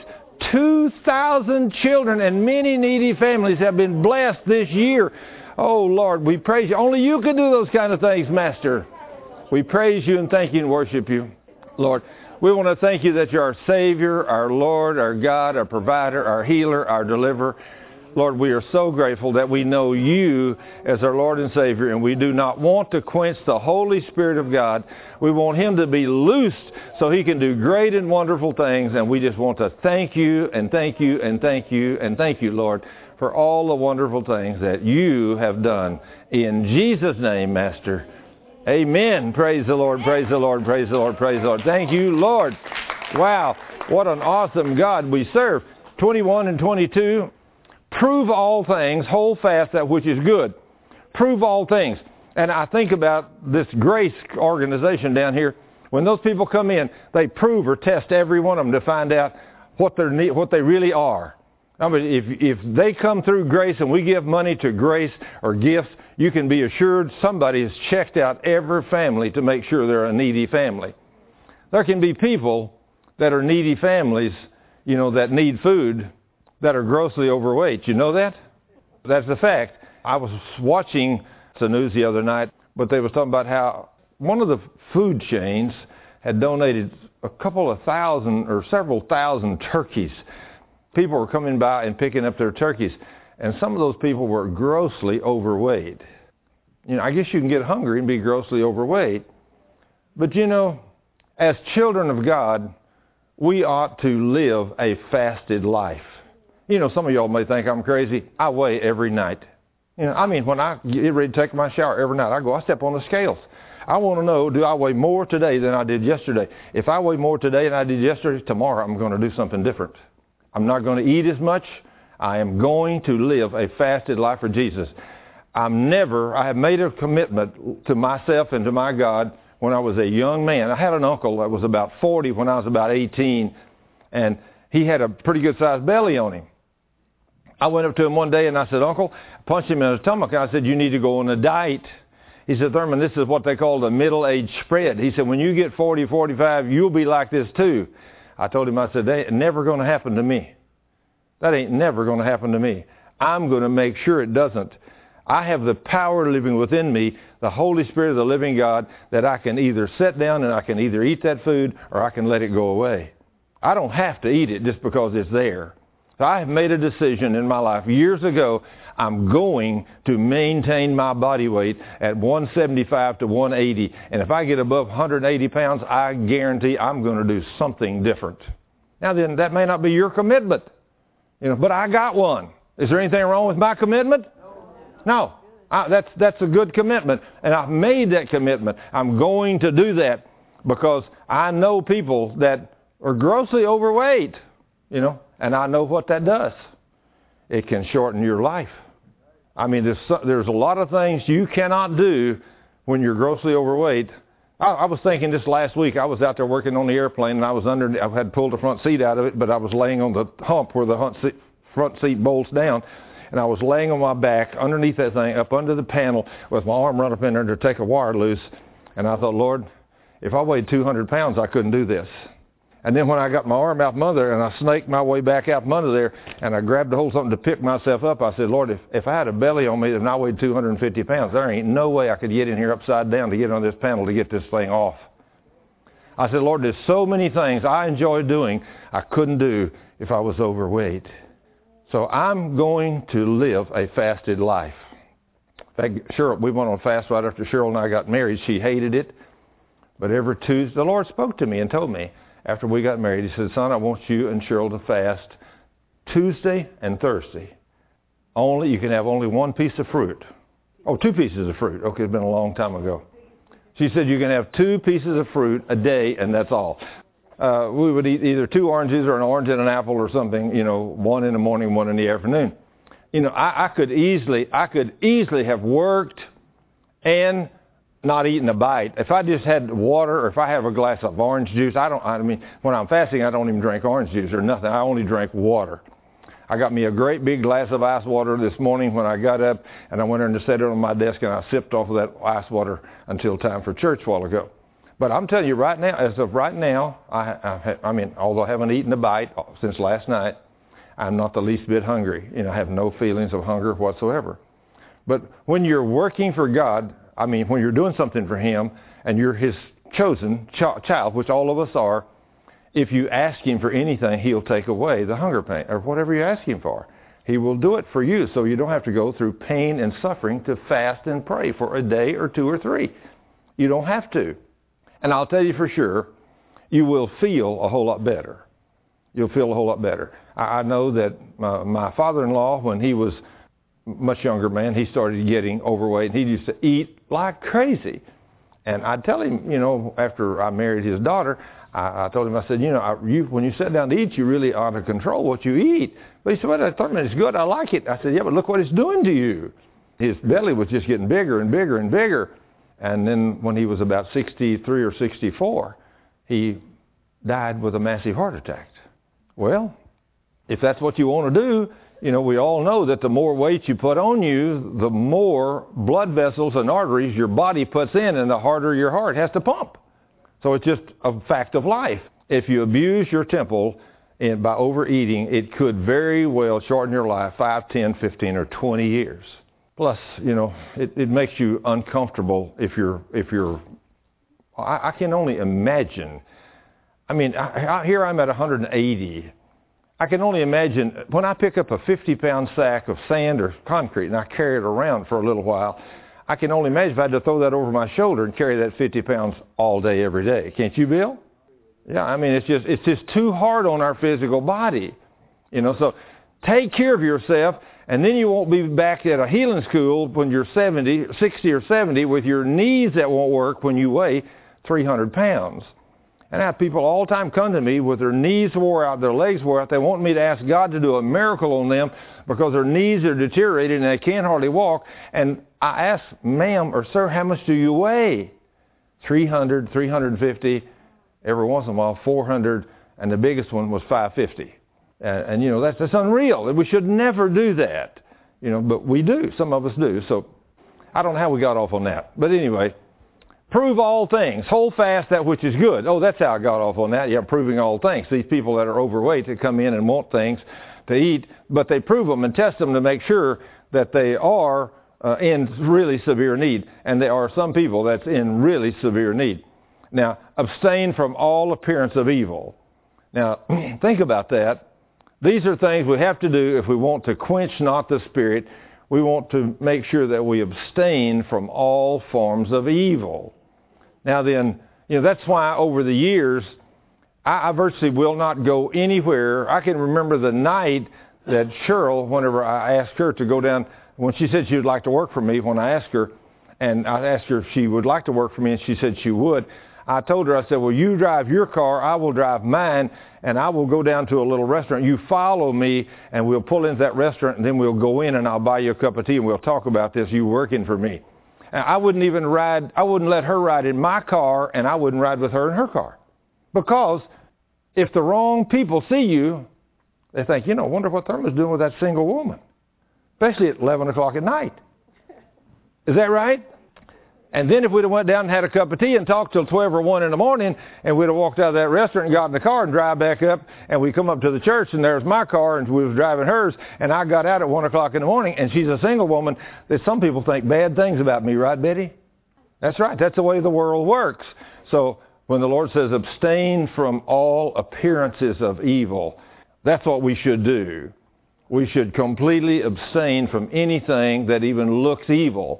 2,000 children and many needy families have been blessed this year. Oh, Lord, we praise you. Only you can do those kind of things, Master. We praise you and thank you and worship you. Lord, we want to thank you that you're our Savior, our Lord, our God, our provider, our healer, our deliverer. Lord, we are so grateful that we know you as our Lord and Savior, and we do not want to quench the Holy Spirit of God. We want him to be loosed so he can do great and wonderful things, and we just want to thank you and thank you and thank you and thank you, Lord, for all the wonderful things that you have done. In Jesus' name, Master. Amen. Praise the Lord, praise the Lord, praise the Lord, praise the Lord. Thank you, Lord. Wow, what an awesome God we serve. 21 and 22. Prove all things, hold fast that which is good. Prove all things. And I think about this Grace organization down here. When those people come in, they prove or test every one of them to find out what they really are. I mean, if they come through Grace and we give money to Grace or gifts, you can be assured somebody has checked out every family to make sure they're a needy family. There can be people that are needy families, that need food, that are grossly overweight. You know that? That's a fact. I was watching the news the other night, but they was talking about how one of the food chains had donated a couple of thousand or several thousand turkeys. People were coming by and picking up their turkeys, and some of those people were grossly overweight. I guess you can get hungry and be grossly overweight. But as children of God, we ought to live a fasted life. Some of y'all may think I'm crazy. I weigh every night. When I get ready to take my shower every night, I step on the scales. I want to know, do I weigh more today than I did yesterday? If I weigh more today than I did yesterday, tomorrow I'm going to do something different. I'm not going to eat as much. I am going to live a fasted life for Jesus. I have made a commitment to myself and to my God when I was a young man. I had an uncle that was about 40 when I was about 18, and he had a pretty good-sized belly on him. I went up to him one day and I said, Uncle, I punched him in his stomach, and I said, you need to go on a diet. He said, Thurman, this is what they call the middle-age spread. He said, when you get 40, 45, you'll be like this too. I told him, I said, that ain't never going to happen to me. That ain't never going to happen to me. I'm going to make sure it doesn't. I have the power living within me, the Holy Spirit of the living God, that I can either sit down and I can either eat that food or I can let it go away. I don't have to eat it just because it's there. So I have made a decision in my life years ago. I'm going to maintain my body weight at 175 to 180. And if I get above 180 pounds, I guarantee I'm going to do something different. Now then, that may not be your commitment, but I got one. Is there anything wrong with my commitment? No. That's a good commitment. And I've made that commitment. I'm going to do that because I know people that are grossly overweight, and I know what that does. It can shorten your life. There's a lot of things you cannot do when you're grossly overweight. I was thinking this last week. I was out there working on the airplane, and I had pulled the front seat out of it, but I was laying on the hump where the front seat bolts down. And I was laying on my back underneath that thing, up under the panel, with my arm run up in there to take a wire loose. And I thought, Lord, if I weighed 200 pounds, I couldn't do this. And then when I got my arm out from under there, and I snaked my way back out from under there, and I grabbed a hold of something to pick myself up, I said, Lord, if I had a belly on me and I weighed 250 pounds, there ain't no way I could get in here upside down to get on this panel to get this thing off. I said, Lord, there's so many things I enjoy doing I couldn't do if I was overweight. So I'm going to live a fasted life. In fact, we went on a fast right after Cheryl and I got married. She hated it. But every Tuesday, the Lord spoke to me and told me after we got married, He said, son, I want you and Cheryl to fast Tuesday and Thursday. You can have only one piece of fruit. Oh, 2 pieces of fruit. Okay, it's been a long time ago. She said you can have 2 pieces of fruit a day, and that's all. We would eat either 2 oranges or an orange and an apple or something, one in the morning, one in the afternoon. I could easily have worked and not eaten a bite. If I just had water or if I have a glass of orange juice, when I'm fasting, I don't even drink orange juice or nothing. I only drink water. I got me a great big glass of ice water this morning when I got up, and I went in and set it on my desk, and I sipped off of that ice water until time for church a while ago. But I'm telling you right now, as of right now, although I haven't eaten a bite since last night, I'm not the least bit hungry. I have no feelings of hunger whatsoever. But when you're working for God, when you're doing something for Him, and you're His chosen child, which all of us are, if you ask Him for anything, He'll take away the hunger pain, or whatever you ask Him for. He will do it for you, so you don't have to go through pain and suffering to fast and pray for a day or 2 or 3. You don't have to. And I'll tell you for sure, you will feel a whole lot better. You'll feel a whole lot better. I know that my father-in-law, when he was a much younger man, he started getting overweight. He used to eat like crazy. And I'd tell him, after I married his daughter, I told him, I said, when you sit down to eat, you really ought to control what you eat. But he said, well, I thought it's good. I like it. I said, yeah, but look what it's doing to you. His belly was just getting bigger and bigger and bigger. And then when he was about 63 or 64, he died with a massive heart attack. Well, if that's what you want to do, we all know that the more weight you put on you, the more blood vessels and arteries your body puts in, and the harder your heart has to pump. So it's just a fact of life. If you abuse your temple by overeating, it could very well shorten your life 5, 10, 15, or 20 years. Plus, it makes you uncomfortable if you're. I can only imagine. I mean, here I'm at 180. I can only imagine when I pick up a 50-pound sack of sand or concrete and I carry it around for a little while, I can only imagine if I had to throw that over my shoulder and carry that 50 pounds all day, every day. Can't you, Bill? Yeah, I mean, it's just too hard on our physical body. So take care of yourself, and then you won't be back at a healing school when you're 60 or 70 with your knees that won't work when you weigh 300 pounds. And I have people all the time come to me with their knees wore out, their legs wore out. They want me to ask God to do a miracle on them because their knees are deteriorated and they can't hardly walk. And I ask, ma'am or sir, how much do you weigh? 300, 350, every once in a while 400, and the biggest one was 550. And that's unreal. We should never do that. But we do. Some of us do. So I don't know how we got off on that. But anyway, prove all things. Hold fast that which is good. Oh, that's how I got off on that. Yeah, proving all things. These people that are overweight that come in and want things to eat, but they prove them and test them to make sure that they are in really severe need. And there are some people that's in really severe need. Now, abstain from all appearance of evil. Now, think about that. These are things we have to do if we want to quench not the Spirit. We want to make sure that we abstain from all forms of evil. Now then, that's why over the years, I virtually will not go anywhere. I can remember the night that Cheryl, whenever I asked her to go down, when she said she would like to work for me, when I asked her, and I asked her if she would like to work for me, and she said she would, I told her, I said, well, you drive your car, I will drive mine, and I will go down to a little restaurant. You follow me, and we'll pull into that restaurant, and then we'll go in, and I'll buy you a cup of tea, and we'll talk about this, you working for me. And I wouldn't let her ride in my car, and I wouldn't ride with her in her car. Because if the wrong people see you, they think, wonder what Thurman's doing with that single woman. Especially at 11 o'clock at night. Is that right? And then if we'd have went down and had a cup of tea and talked till 12 or 1 in the morning, and we'd have walked out of that restaurant and got in the car and drive back up, and we come up to the church, and there's my car, and we was driving hers, and I got out at 1 o'clock in the morning, and she's a single woman, that some people think bad things about me, right, Betty? That's right. That's the way the world works. So when the Lord says abstain from all appearances of evil, that's what we should do. We should completely abstain from anything that even looks evil.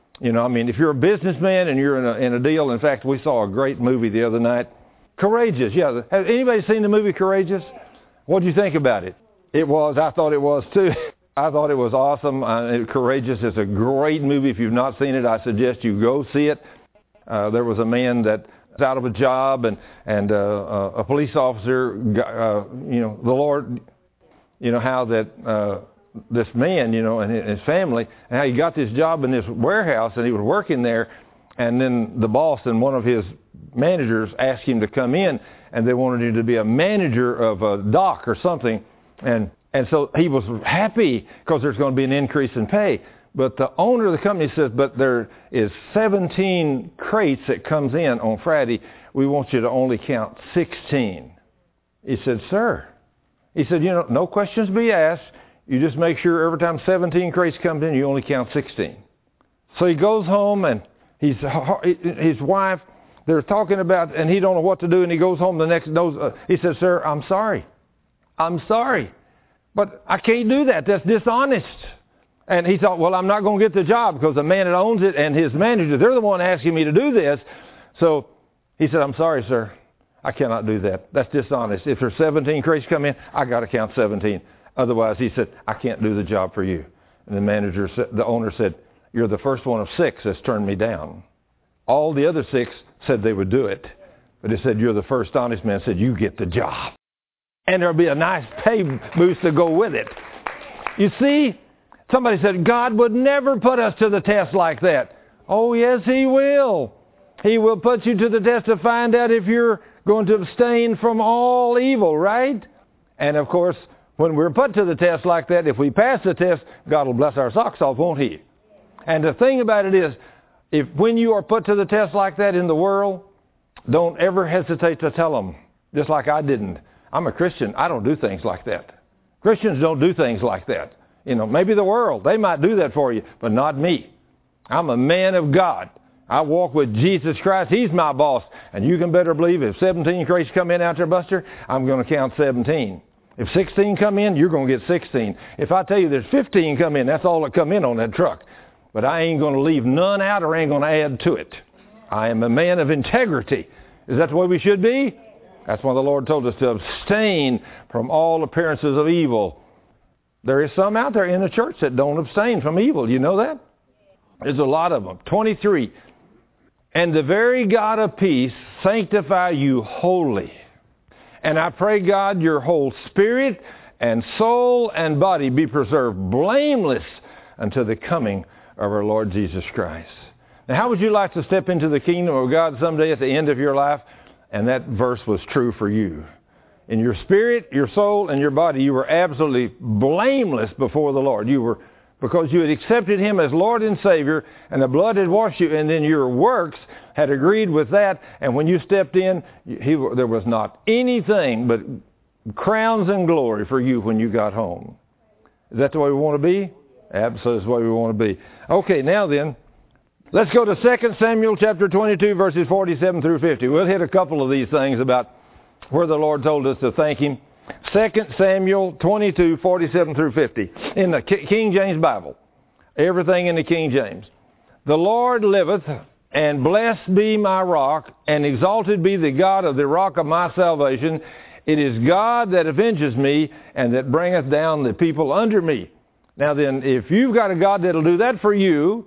If you're a businessman and you're in a deal, in fact, we saw a great movie the other night, Courageous. Yeah, has anybody seen the movie Courageous? What did you think about it? I thought it was too. I thought it was awesome. Courageous is a great movie. If you've not seen it, I suggest you go see it. There was a man that was out of a job, and a police officer, the Lord, how that this man, and his family, and how he got this job in this warehouse, and he was working there, and then the boss and one of his managers asked him to come in, and they wanted him to be a manager of a dock or something, and so he was happy because there's going to be an increase in pay. But the owner of the company says, but there is 17 crates that comes in on Friday. We want you to only count 16. He said, sir. He said, no questions be asked. You just make sure every time 17 crates comes in, you only count 16. So he goes home, and his wife, they're talking about, and he don't know what to do, and he goes home the next day. He says, sir, I'm sorry. But I can't do that. That's dishonest. And he thought, well, I'm not going to get the job because the man that owns it and his manager, they're the one asking me to do this. So he said, I'm sorry, sir. I cannot do that. That's dishonest. If there's 17 crates come in, I got to count 17. Otherwise, he said, I can't do the job for you. And the owner said, you're the first one of 6 that's turned me down. All the other 6 said they would do it. But he said, you're the first honest man, said, you get the job. And there'll be a nice pay boost to go with it. You see, somebody said, God would never put us to the test like that. Oh, yes, He will. He will put you to the test to find out if you're going to abstain from all evil, right? And, of course, when we're put to the test like that, if we pass the test, God will bless our socks off, won't He? And the thing about it is, when you are put to the test like that in the world, don't ever hesitate to tell them, just like I didn't. I'm a Christian. I don't do things like that. Christians don't do things like that. Maybe the world, they might do that for you, but not me. I'm a man of God. I walk with Jesus Christ. He's my boss. And you can better believe if 17 crates come in out there, Buster, I'm going to count 17. If 16 come in, you're going to get 16. If I tell you there's 15 come in, that's all that come in on that truck. But I ain't going to leave none out or ain't going to add to it. I am a man of integrity. Is that the way we should be? That's why the Lord told us to abstain from all appearances of evil. There is some out there in the church that don't abstain from evil. You know that? There's a lot of them. 23. And the very God of peace sanctify you wholly. And I pray, God, your whole spirit and soul and body be preserved blameless until the coming of our Lord Jesus Christ. Now, how would you like to step into the kingdom of God someday at the end of your life? And that verse was true for you. In your spirit, your soul, and your body, you were absolutely blameless before the Lord. Because you had accepted Him as Lord and Savior, and the blood had washed you, and then your works had agreed with that, and when you stepped in, there was not anything but crowns and glory for you when you got home. Is that the way we want to be? Absolutely, the way we want to be. Okay, now then, let's go to 2 Samuel chapter 22, verses 47 through 50. We'll hit a couple of these things about where the Lord told us to thank Him. 2 Samuel 22, 47 through 50. In the King James Bible. Everything in the King James. The Lord liveth, and blessed be my rock, and exalted be the God of the rock of my salvation. It is God that avenges me, and that bringeth down the people under me. Now then, if you've got a God that'll do that for you,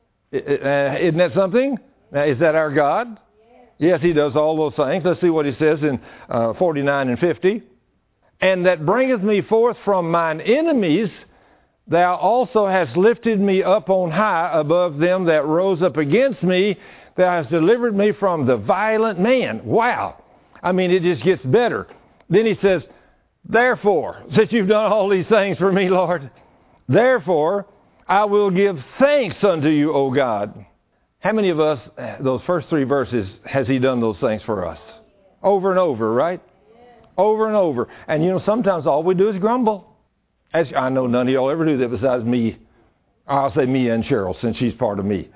isn't that something? Now, is that our God? Yes, He does all those things. Let's see what He says in 49 and 50. And that bringeth me forth from mine enemies, thou also hast lifted me up on high above them that rose up against me. Thou hast delivered me from the violent man. Wow. I mean, it just gets better. Then he says, therefore, since you've done all these things for me, Lord, therefore I will give thanks unto you, O God. How many of us, those first three verses, has He done those things for us? Over and over, right? Over and over. And sometimes all we do is grumble. I know none of y'all ever do that besides me. I'll say me and Cheryl, since she's part of me.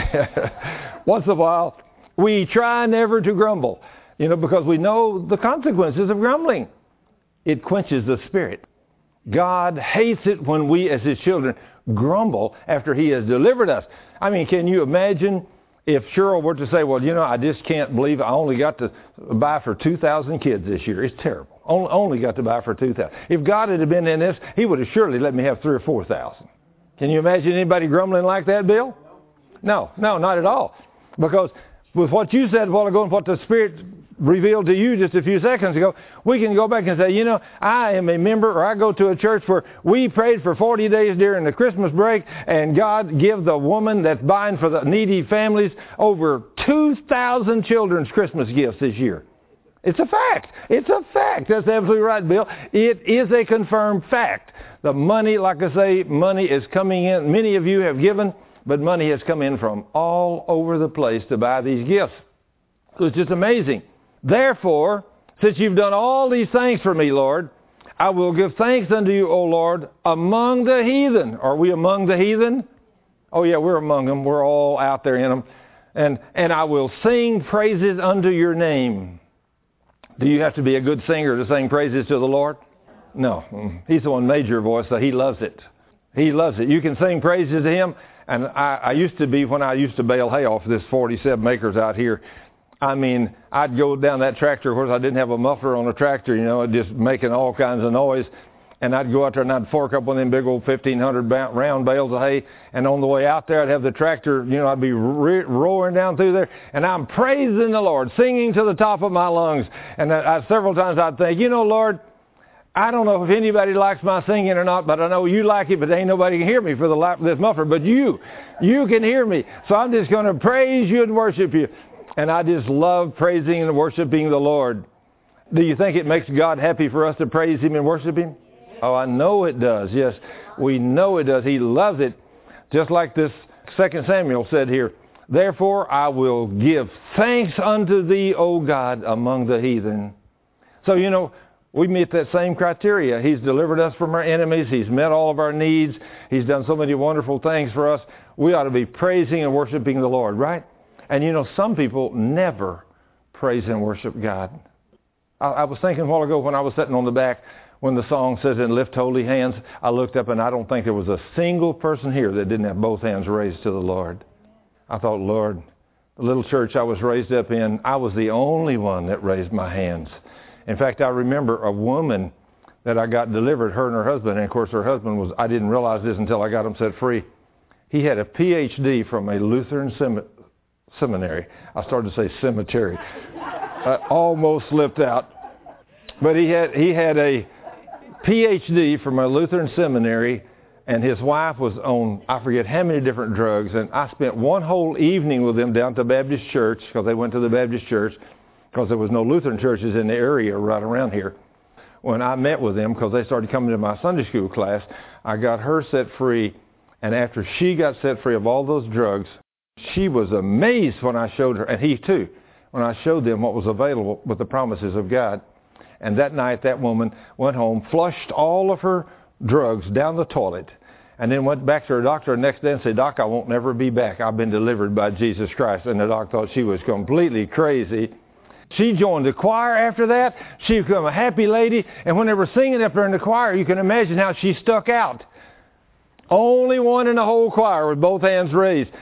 Once in a while, we try never to grumble, because we know the consequences of grumbling. It quenches the spirit. God hates it when we, as His children, grumble after He has delivered us. I mean, can you imagine if Cheryl were to say, well, I just can't believe I only got to buy for 2,000 kids this year. It's terrible. Only got to buy for 2,000. If God had been in this, He would have surely let me have 3,000 or 4,000. Can you imagine anybody grumbling like that, Bill? No, not at all. Because with what you said a while ago and what the Spirit revealed to you just a few seconds ago, we can go back and say, I am a member, or I go to a church where we prayed for 40 days during the Christmas break, and God give the woman that's buying for the needy families over 2,000 children's Christmas gifts this year. It's a fact. It's a fact. That's absolutely right, Bill. It is a confirmed fact. The money, like I say, money is coming in. Many of you have given, but money has come in from all over the place to buy these gifts. So it's just amazing. Therefore, since you've done all these things for me, Lord, I will give thanks unto you, O Lord, among the heathen. Are we among the heathen? Oh yeah, we're among them. We're all out there in them. And I will sing praises unto your name. Do you have to be a good singer to sing praises to the Lord? No. He's the one made your voice, so He loves it. He loves it. You can sing praises to Him. And I used to be, when I used to bale hay off this 47 acres out here, I mean, I'd go down that tractor. Of course, I didn't have a muffler on the tractor, just making all kinds of noise. And I'd go out there and I'd fork up one of them big old 1,500 round bales of hay. And on the way out there, I'd have the tractor, I'd be roaring down through there. And I'm praising the Lord, singing to the top of my lungs. And several times I'd think, Lord, I don't know if anybody likes my singing or not, but I know you like it, but ain't nobody can hear me for this muffler. But you can hear me. So I'm just going to praise you and worship you. And I just love praising and worshiping the Lord. Do you think it makes God happy for us to praise Him and worship Him? Oh, I know it does. Yes, we know it does. He loves it. Just like this 2 Samuel said here, therefore I will give thanks unto thee, O God, among the heathen. So, We meet that same criteria. He's delivered us from our enemies. He's met all of our needs. He's done so many wonderful things for us. We ought to be praising and worshiping the Lord, right? And you know, some people never praise and worship God. I was thinking a while ago when I was sitting on the back, when the song says, "And lift holy hands," I looked up and I don't think there was a single person here that didn't have both hands raised to the Lord. I thought, Lord, the little church I was raised up in, I was the only one that raised my hands. In fact, I remember a woman that I got delivered, her and her husband, and of course her husband was, I didn't realize this until I got him set free. He had a PhD from a Lutheran seminary. I started to say cemetery. I almost slipped out. But he had a PhD from a Lutheran seminary, and his wife was on, I forget how many different drugs, and I spent one whole evening with them down to Baptist church, because they went to the Baptist church, because there was no Lutheran churches in the area right around here. When I met with them, because they started coming to my Sunday school class, I got her set free, and after she got set free of all those drugs, she was amazed when I showed her, and he too, when I showed them what was available with the promises of God. And that night, that woman went home, flushed all of her drugs down the toilet, and then went back to her doctor the next day and said, "Doc, I won't never be back. I've been delivered by Jesus Christ." And the doc thought she was completely crazy. She joined the choir after that. She became a happy lady. And when they were singing up there in the choir, you can imagine how she stuck out. Only one in the whole choir with both hands raised.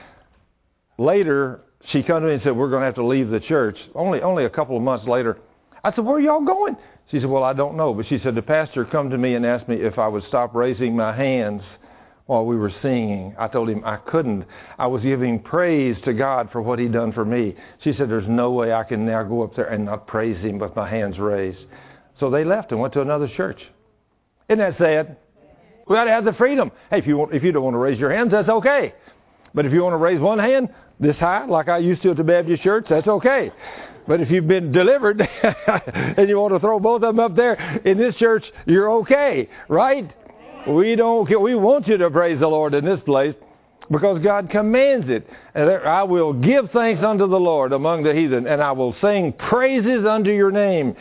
Later, she came to me and said, "We're going to have to leave the church." Only a couple of months later. I said, "Where are y'all going?" She said, "Well, I don't know." But she said, "The pastor come to me and asked me if I would stop raising my hands while we were singing." I told him I couldn't. I was giving praise to God for what he'd done for me. She said, "There's no way I can now go up there and not praise him with my hands raised." So they left and went to another church. Isn't that sad? We ought to have the freedom. Hey, if you don't want to raise your hands, that's okay. But if you want to raise one hand this high, like I used to at the Baptist church, that's okay. But if you've been delivered and you want to throw both of them up there in this church, you're okay, right? We want you to praise the Lord in this place because God commands it. And I will give thanks unto the Lord among the heathen, and I will sing praises unto your name.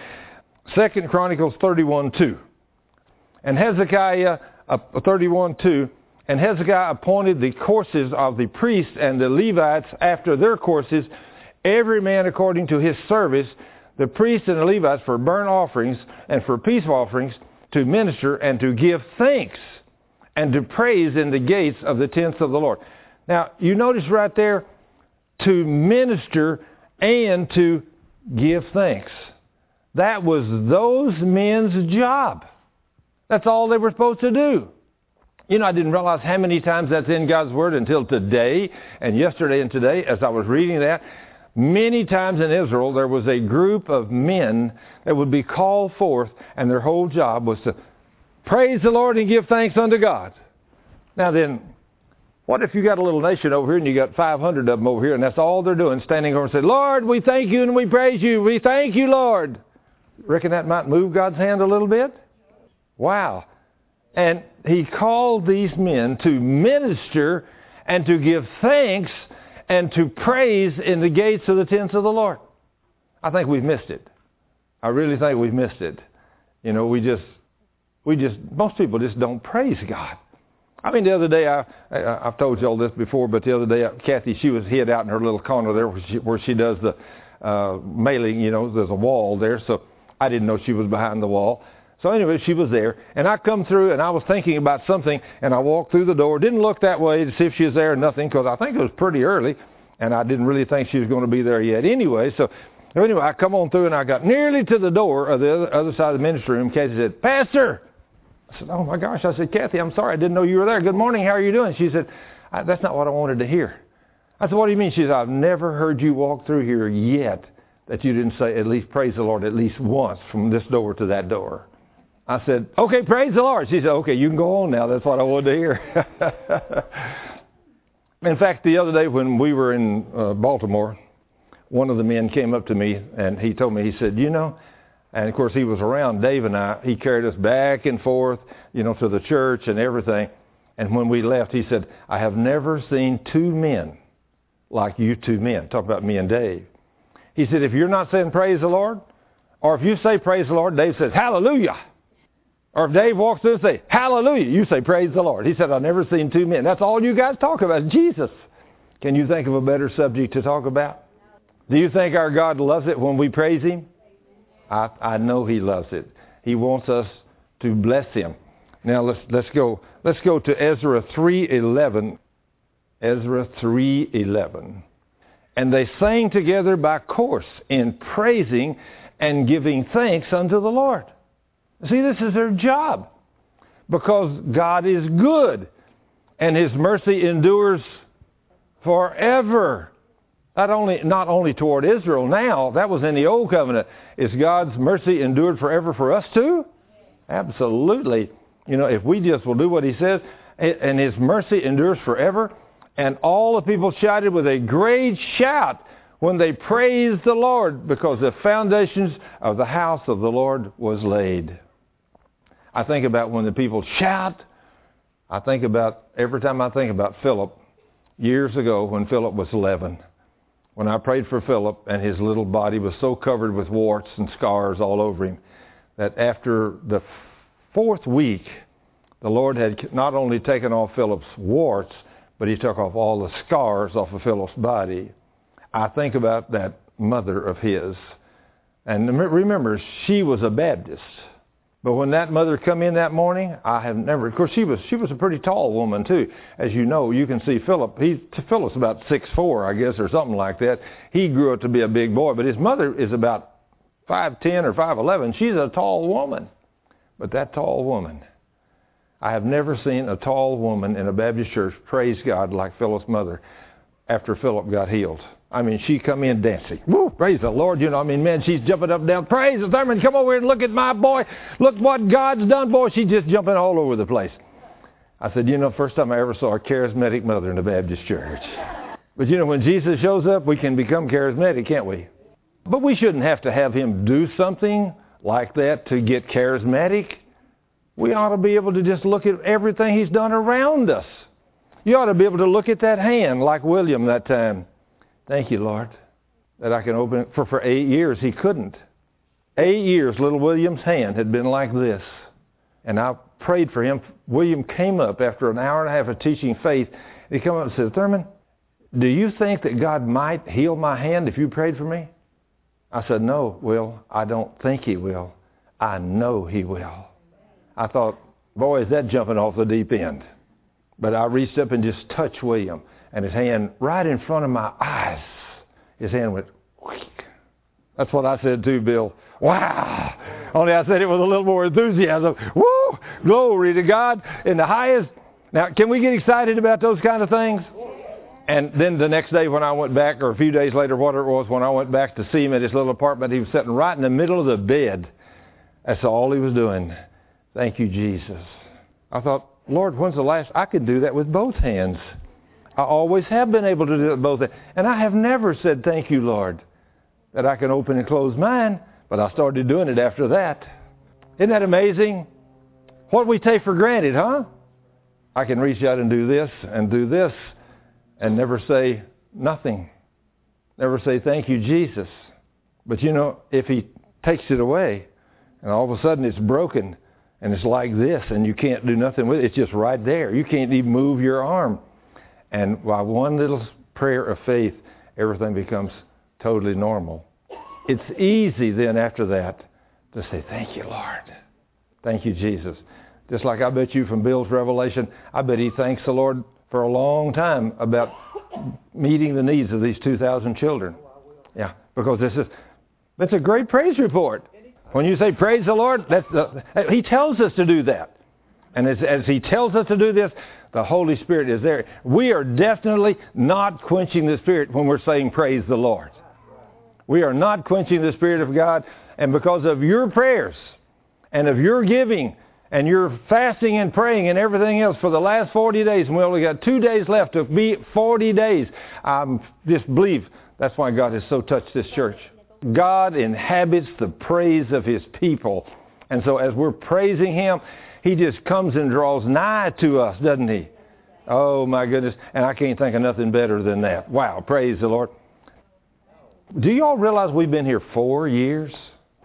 2 Chronicles 31:2. And Hezekiah 31:2. And Hezekiah appointed the courses of the priests and the Levites after their courses, every man according to his service, the priests and the Levites for burnt offerings and for peace offerings, to minister and to give thanks and to praise in the gates of the tents of the Lord. Now, you notice right there, to minister and to give thanks. That was those men's job. That's all they were supposed to do. You know, I didn't realize how many times that's in God's Word until today and yesterday and today as I was reading that. Many times in Israel, there was a group of men that would be called forth, and their whole job was to praise the Lord and give thanks unto God. Now then, what if you got a little nation over here and you got 500 of them over here, and that's all they're doing, standing over and saying, "Lord, we thank you and we praise you. We thank you, Lord." Reckon that might move God's hand a little bit? Wow. And he called these men to minister and to give thanks and to praise in the gates of the tents of the Lord. I think we've missed it. I really think we've missed it. You know, most people just don't praise God. I mean, the other day, I've told you all this before, but the other day, Kathy, she was hid out in her little corner there where she does the mailing, you know, there's a wall there, so I didn't know she was behind the wall. So anyway, she was there, and I come through, and I was thinking about something, and I walked through the door, didn't look that way to see if she was there or nothing, because I think it was pretty early, and I didn't really think she was going to be there yet anyway. So anyway, I come on through, and I got nearly to the door of the other side of the ministry room. Kathy said, "Pastor!" I said, "Oh my gosh." I said, "Kathy, I'm sorry, I didn't know you were there. Good morning, how are you doing?" She said, "That's not what I wanted to hear." I said, "What do you mean?" She said, "I've never heard you walk through here yet that you didn't say at least praise the Lord at least once from this door to that door." I said, "Okay, praise the Lord." She said, "Okay, you can go on now. That's what I wanted to hear." In fact, the other day when we were in Baltimore, one of the men came up to me and he told me, he said, "You know," and of course he was around Dave and I. He carried us back and forth, you know, to the church and everything. And when we left, he said, "I have never seen two men like you two men." Talk about me and Dave. He said, "If you're not saying praise the Lord, Or if you say praise the Lord, Dave says, hallelujah. Or if Dave walks through and say, hallelujah, you say praise the Lord. He said, I've never seen two men. That's all you guys talk about, Jesus. Can you think of a better subject to talk about? Do you think our God loves it when we praise Him? I know He loves it. He wants us to bless Him. Now let's go to Ezra 3:11. Ezra 3:11. And they sang together by course in praising and giving thanks unto the Lord. See, this is their job, because God is good and His mercy endures forever. Not only toward Israel now, that was in the Old Covenant. Is God's mercy endured forever for us too? Absolutely. If we just will do what He says, and His mercy endures forever. And all the people shouted with a great shout when they praised the Lord, because the foundations of the house of the Lord was laid. I think about when the people shout. Every time I think about Philip, years ago when Philip was 11. When I prayed for Philip, and his little body was so covered with warts and scars all over him, that after the 4th week, the Lord had not only taken off Philip's warts, but He took off all the scars off of Philip's body. I think about that mother of his. And remember, she was a Baptist. But when that mother come in that morning, of course she was a pretty tall woman too. As you know, you can see Philip, Philip's about 6'4", I guess, or something like that. He grew up to be a big boy, but his mother is about 5'10" or 5'11". She's a tall woman. But that tall woman, I have never seen a tall woman in a Baptist church praise God like Philip's mother after Philip got healed. I mean, she come in dancing. Woo, praise the Lord. Man, she's jumping up and down. Praise the Thurman, come over here and look at my boy. Look what God's done, boy. She's just jumping all over the place. I said, first time I ever saw a charismatic mother in a Baptist church. But when Jesus shows up, we can become charismatic, can't we? But we shouldn't have to have Him do something like that to get charismatic. We ought to be able to just look at everything He's done around us. You ought to be able to look at that hand like William that time. Thank you, Lord, that I can open it. For 8 years, he couldn't. 8 years, little William's hand had been like this. And I prayed for him. William came up after an hour and a half of teaching faith. He came up and said, Thurman, do you think that God might heal my hand if you prayed for me? I said, no, Will, I don't think He will. I know He will. I thought, boy, is that jumping off the deep end. But I reached up and just touched William, and his hand right in front of my eyes. His hand went, wheek. That's what I said too, Bill. Wow. Only I said it with a little more enthusiasm. Woo! Glory to God in the highest. Now, can we get excited about those kind of things? And then the next day when I went back, or a few days later, whatever it was, when I went back to see him at his little apartment, he was sitting right in the middle of the bed. That's all he was doing. Thank you, Jesus. I thought, Lord, when's the last? I could do that with both hands. I always have been able to do it with both hands. And I have never said, thank you, Lord, that I can open and close mine. But I started doing it after that. Isn't that amazing? What we take for granted, huh? I can reach out and do this and never say nothing. Never say, thank you, Jesus. But if He takes it away and all of a sudden it's broken and it's like this and you can't do nothing with it, it's just right there. You can't even move your arm. And by one little prayer of faith, everything becomes totally normal. It's easy then after that to say, thank you, Lord. Thank you, Jesus. Just like I bet you from Bill's revelation, I bet he thanks the Lord for a long time about meeting the needs of these 2,000 children. Yeah, because that's a great praise report. When you say praise the Lord, He tells us to do that. And as He tells us to do this, the Holy Spirit is there. We are definitely not quenching the Spirit when we're saying praise the Lord. We are not quenching the Spirit of God. And because of your prayers and of your giving and your fasting and praying and everything else for the last 40 days, and we only got 2 days left to be 40 days, I just believe that's why God has so touched this church. God inhabits the praise of His people. And so as we're praising Him, He just comes and draws nigh to us, doesn't He? Oh, my goodness. And I can't think of nothing better than that. Wow, praise the Lord. Do you all realize we've been here 4 years?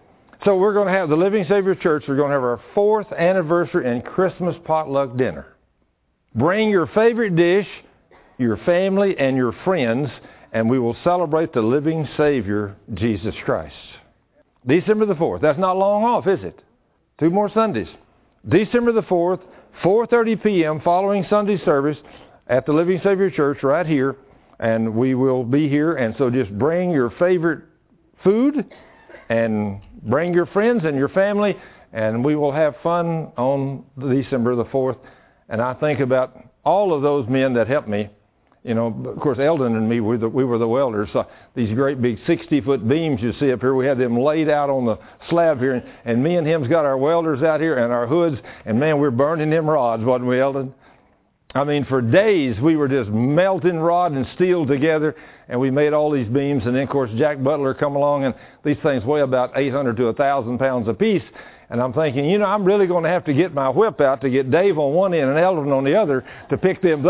So we're going to have the Living Savior Church. We're going to have our 4th anniversary and Christmas potluck dinner. Bring your favorite dish, your family, and your friends, and we will celebrate the living Savior, Jesus Christ. December the 4th. That's not long off, is it? 2 more Sundays. December the 4th, 4:30 p.m. following Sunday service at the Living Savior Church right here. And we will be here. And so just bring your favorite food and bring your friends and your family. And we will have fun on December the 4th. And I think about all of those men that helped me. You know, of course, Eldon and me, we were the welders. So these great big 60-foot beams you see up here, we had them laid out on the slab here. And me and him's got our welders out here and our hoods. And, man, we're burning them rods, wasn't we, Eldon? I mean, for days we were just melting rod and steel together. And we made all these beams. And then, of course, Jack Butler come along. And these things weigh about 800 to 1,000 pounds apiece. And I'm thinking, you know, I'm really going to have to get my whip out to get Dave on one end and Eldon on the other to pick them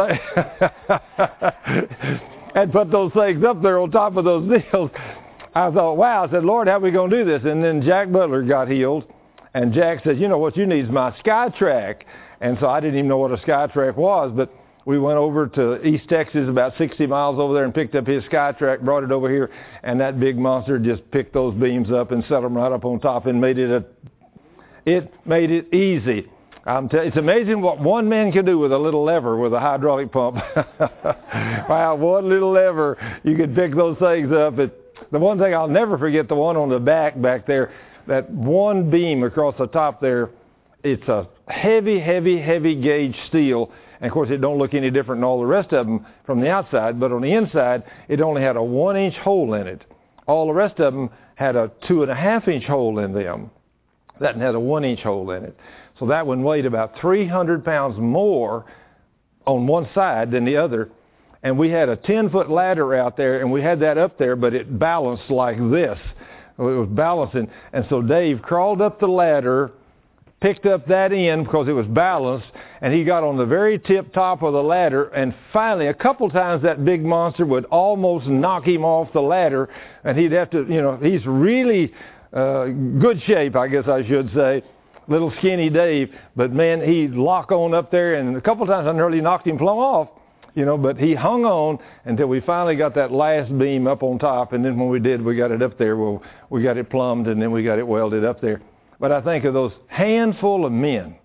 and put those things up there on top of those deals. I thought, wow, I said, Lord, how are we going to do this? And then Jack Butler got healed. And Jack said, you know, what you need is my SkyTrack. And so I didn't even know what a SkyTrack was, but we went over to East Texas, about 60 miles over there, and picked up his SkyTrack, brought it over here, and that big monster just picked those beams up and set them right up on top and made it easy. It's amazing what one man can do with a little lever with a hydraulic pump. Wow, one little lever, you could pick those things up. The one thing I'll never forget, the one on the back there, that one beam across the top there, it's a heavy gauge steel. And, of course, it don't look any different than all the rest of them from the outside. But on the inside, it only had a 1-inch hole in it. All the rest of them had a 2.5-inch hole in them. That had a 1-inch hole in it. So that one weighed about 300 pounds more on one side than the other. And we had a 10-foot ladder out there, and we had that up there, but it balanced like this. It was balancing. And so Dave crawled up the ladder, picked up that end because it was balanced, and he got on the very tip top of the ladder, and finally, a couple times that big monster would almost knock him off the ladder, and he'd have to, you know, he's really good shape, I guess I should say, little skinny Dave, but man, he'd lock on up there, and a couple times I nearly knocked him plumb off, you know, but he hung on until we finally got that last beam up on top, and then when we did, we got it up there. Well, we got it plumbed, and then we got it welded up there. But I think of those handful of men,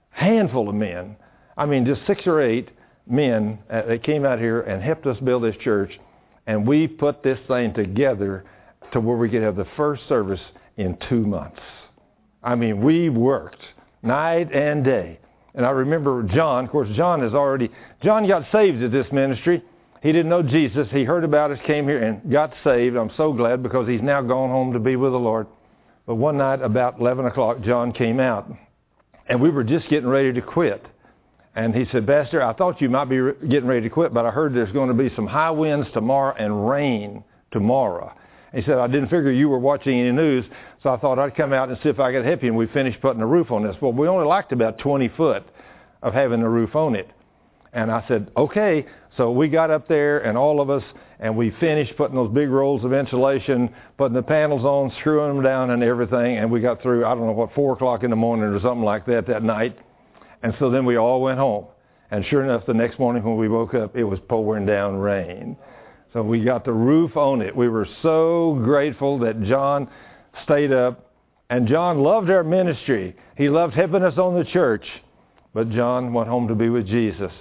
I mean just 6 or 8 men that came out here and helped us build this church, and we put this thing together to where we could have the first service in 2 months. I mean, we worked night and day. And I remember John, of course, John got saved at this ministry. He didn't know Jesus. He heard about us, came here and got saved. I'm so glad because he's now gone home to be with the Lord. But one night about 11 o'clock, John came out, and we were just getting ready to quit. And he said, Pastor, I thought you might be getting ready to quit, but I heard there's going to be some high winds tomorrow and rain tomorrow. He said, I didn't figure you were watching any news, so I thought I'd come out and see if I could help you. And we finished putting the roof on this. Well, we only liked about 20 foot of having the roof on it. And I said, okay. So we got up there, and all of us, and we finished putting those big rolls of insulation, putting the panels on, screwing them down and everything. And we got through, I don't know what, 4 o'clock in the morning or something like that night. And so then we all went home. And sure enough, the next morning when we woke up, it was pouring down rain. So we got the roof on it. We were so grateful that John stayed up. And John loved our ministry. He loved helping us on the church. But John went home to be with Jesus.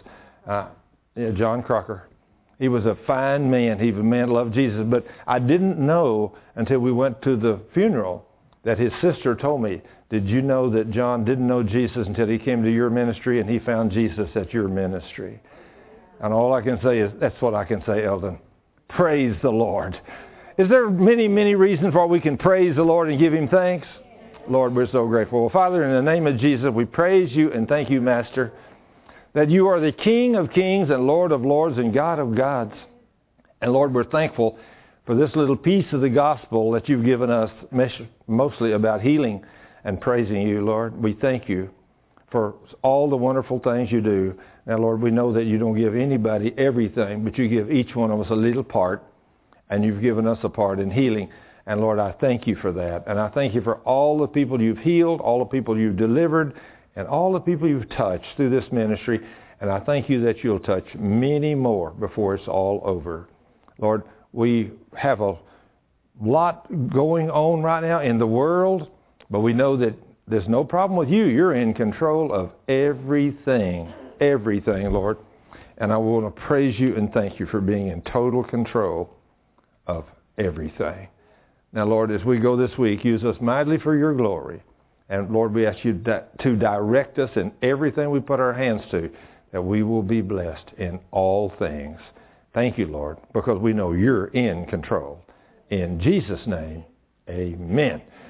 John Crocker. He was a fine man. He was a man that loved Jesus. But I didn't know until we went to the funeral that his sister told me, did you know that John didn't know Jesus until he came to your ministry and he found Jesus at your ministry? And all I can say is, that's what I can say, Eldon. Praise the Lord. Is there many, many reasons why we can praise the Lord and give him thanks? Lord, we're so grateful. Well, Father, in the name of Jesus, we praise you and thank you, Master, that you are the King of kings and Lord of lords and God of gods. And Lord, we're thankful for this little piece of the gospel that you've given us, mostly about healing and praising you, Lord. We thank you for all the wonderful things you do. Now, Lord, we know that you don't give anybody everything, but you give each one of us a little part, and you've given us a part in healing. And Lord, I thank you for that. And I thank you for all the people you've healed, all the people you've delivered, and all the people you've touched through this ministry. And I thank you that you'll touch many more before it's all over. Lord, we have a lot going on right now in the world, but we know that there's no problem with you. You're in control of everything, Lord. And I want to praise you and thank you for being in total control of everything. Now, Lord, as we go this week, use us mightily for your glory. And, Lord, we ask you to direct us in everything we put our hands to, that we will be blessed in all things. Thank you, Lord, because we know you're in control. In Jesus' name, amen.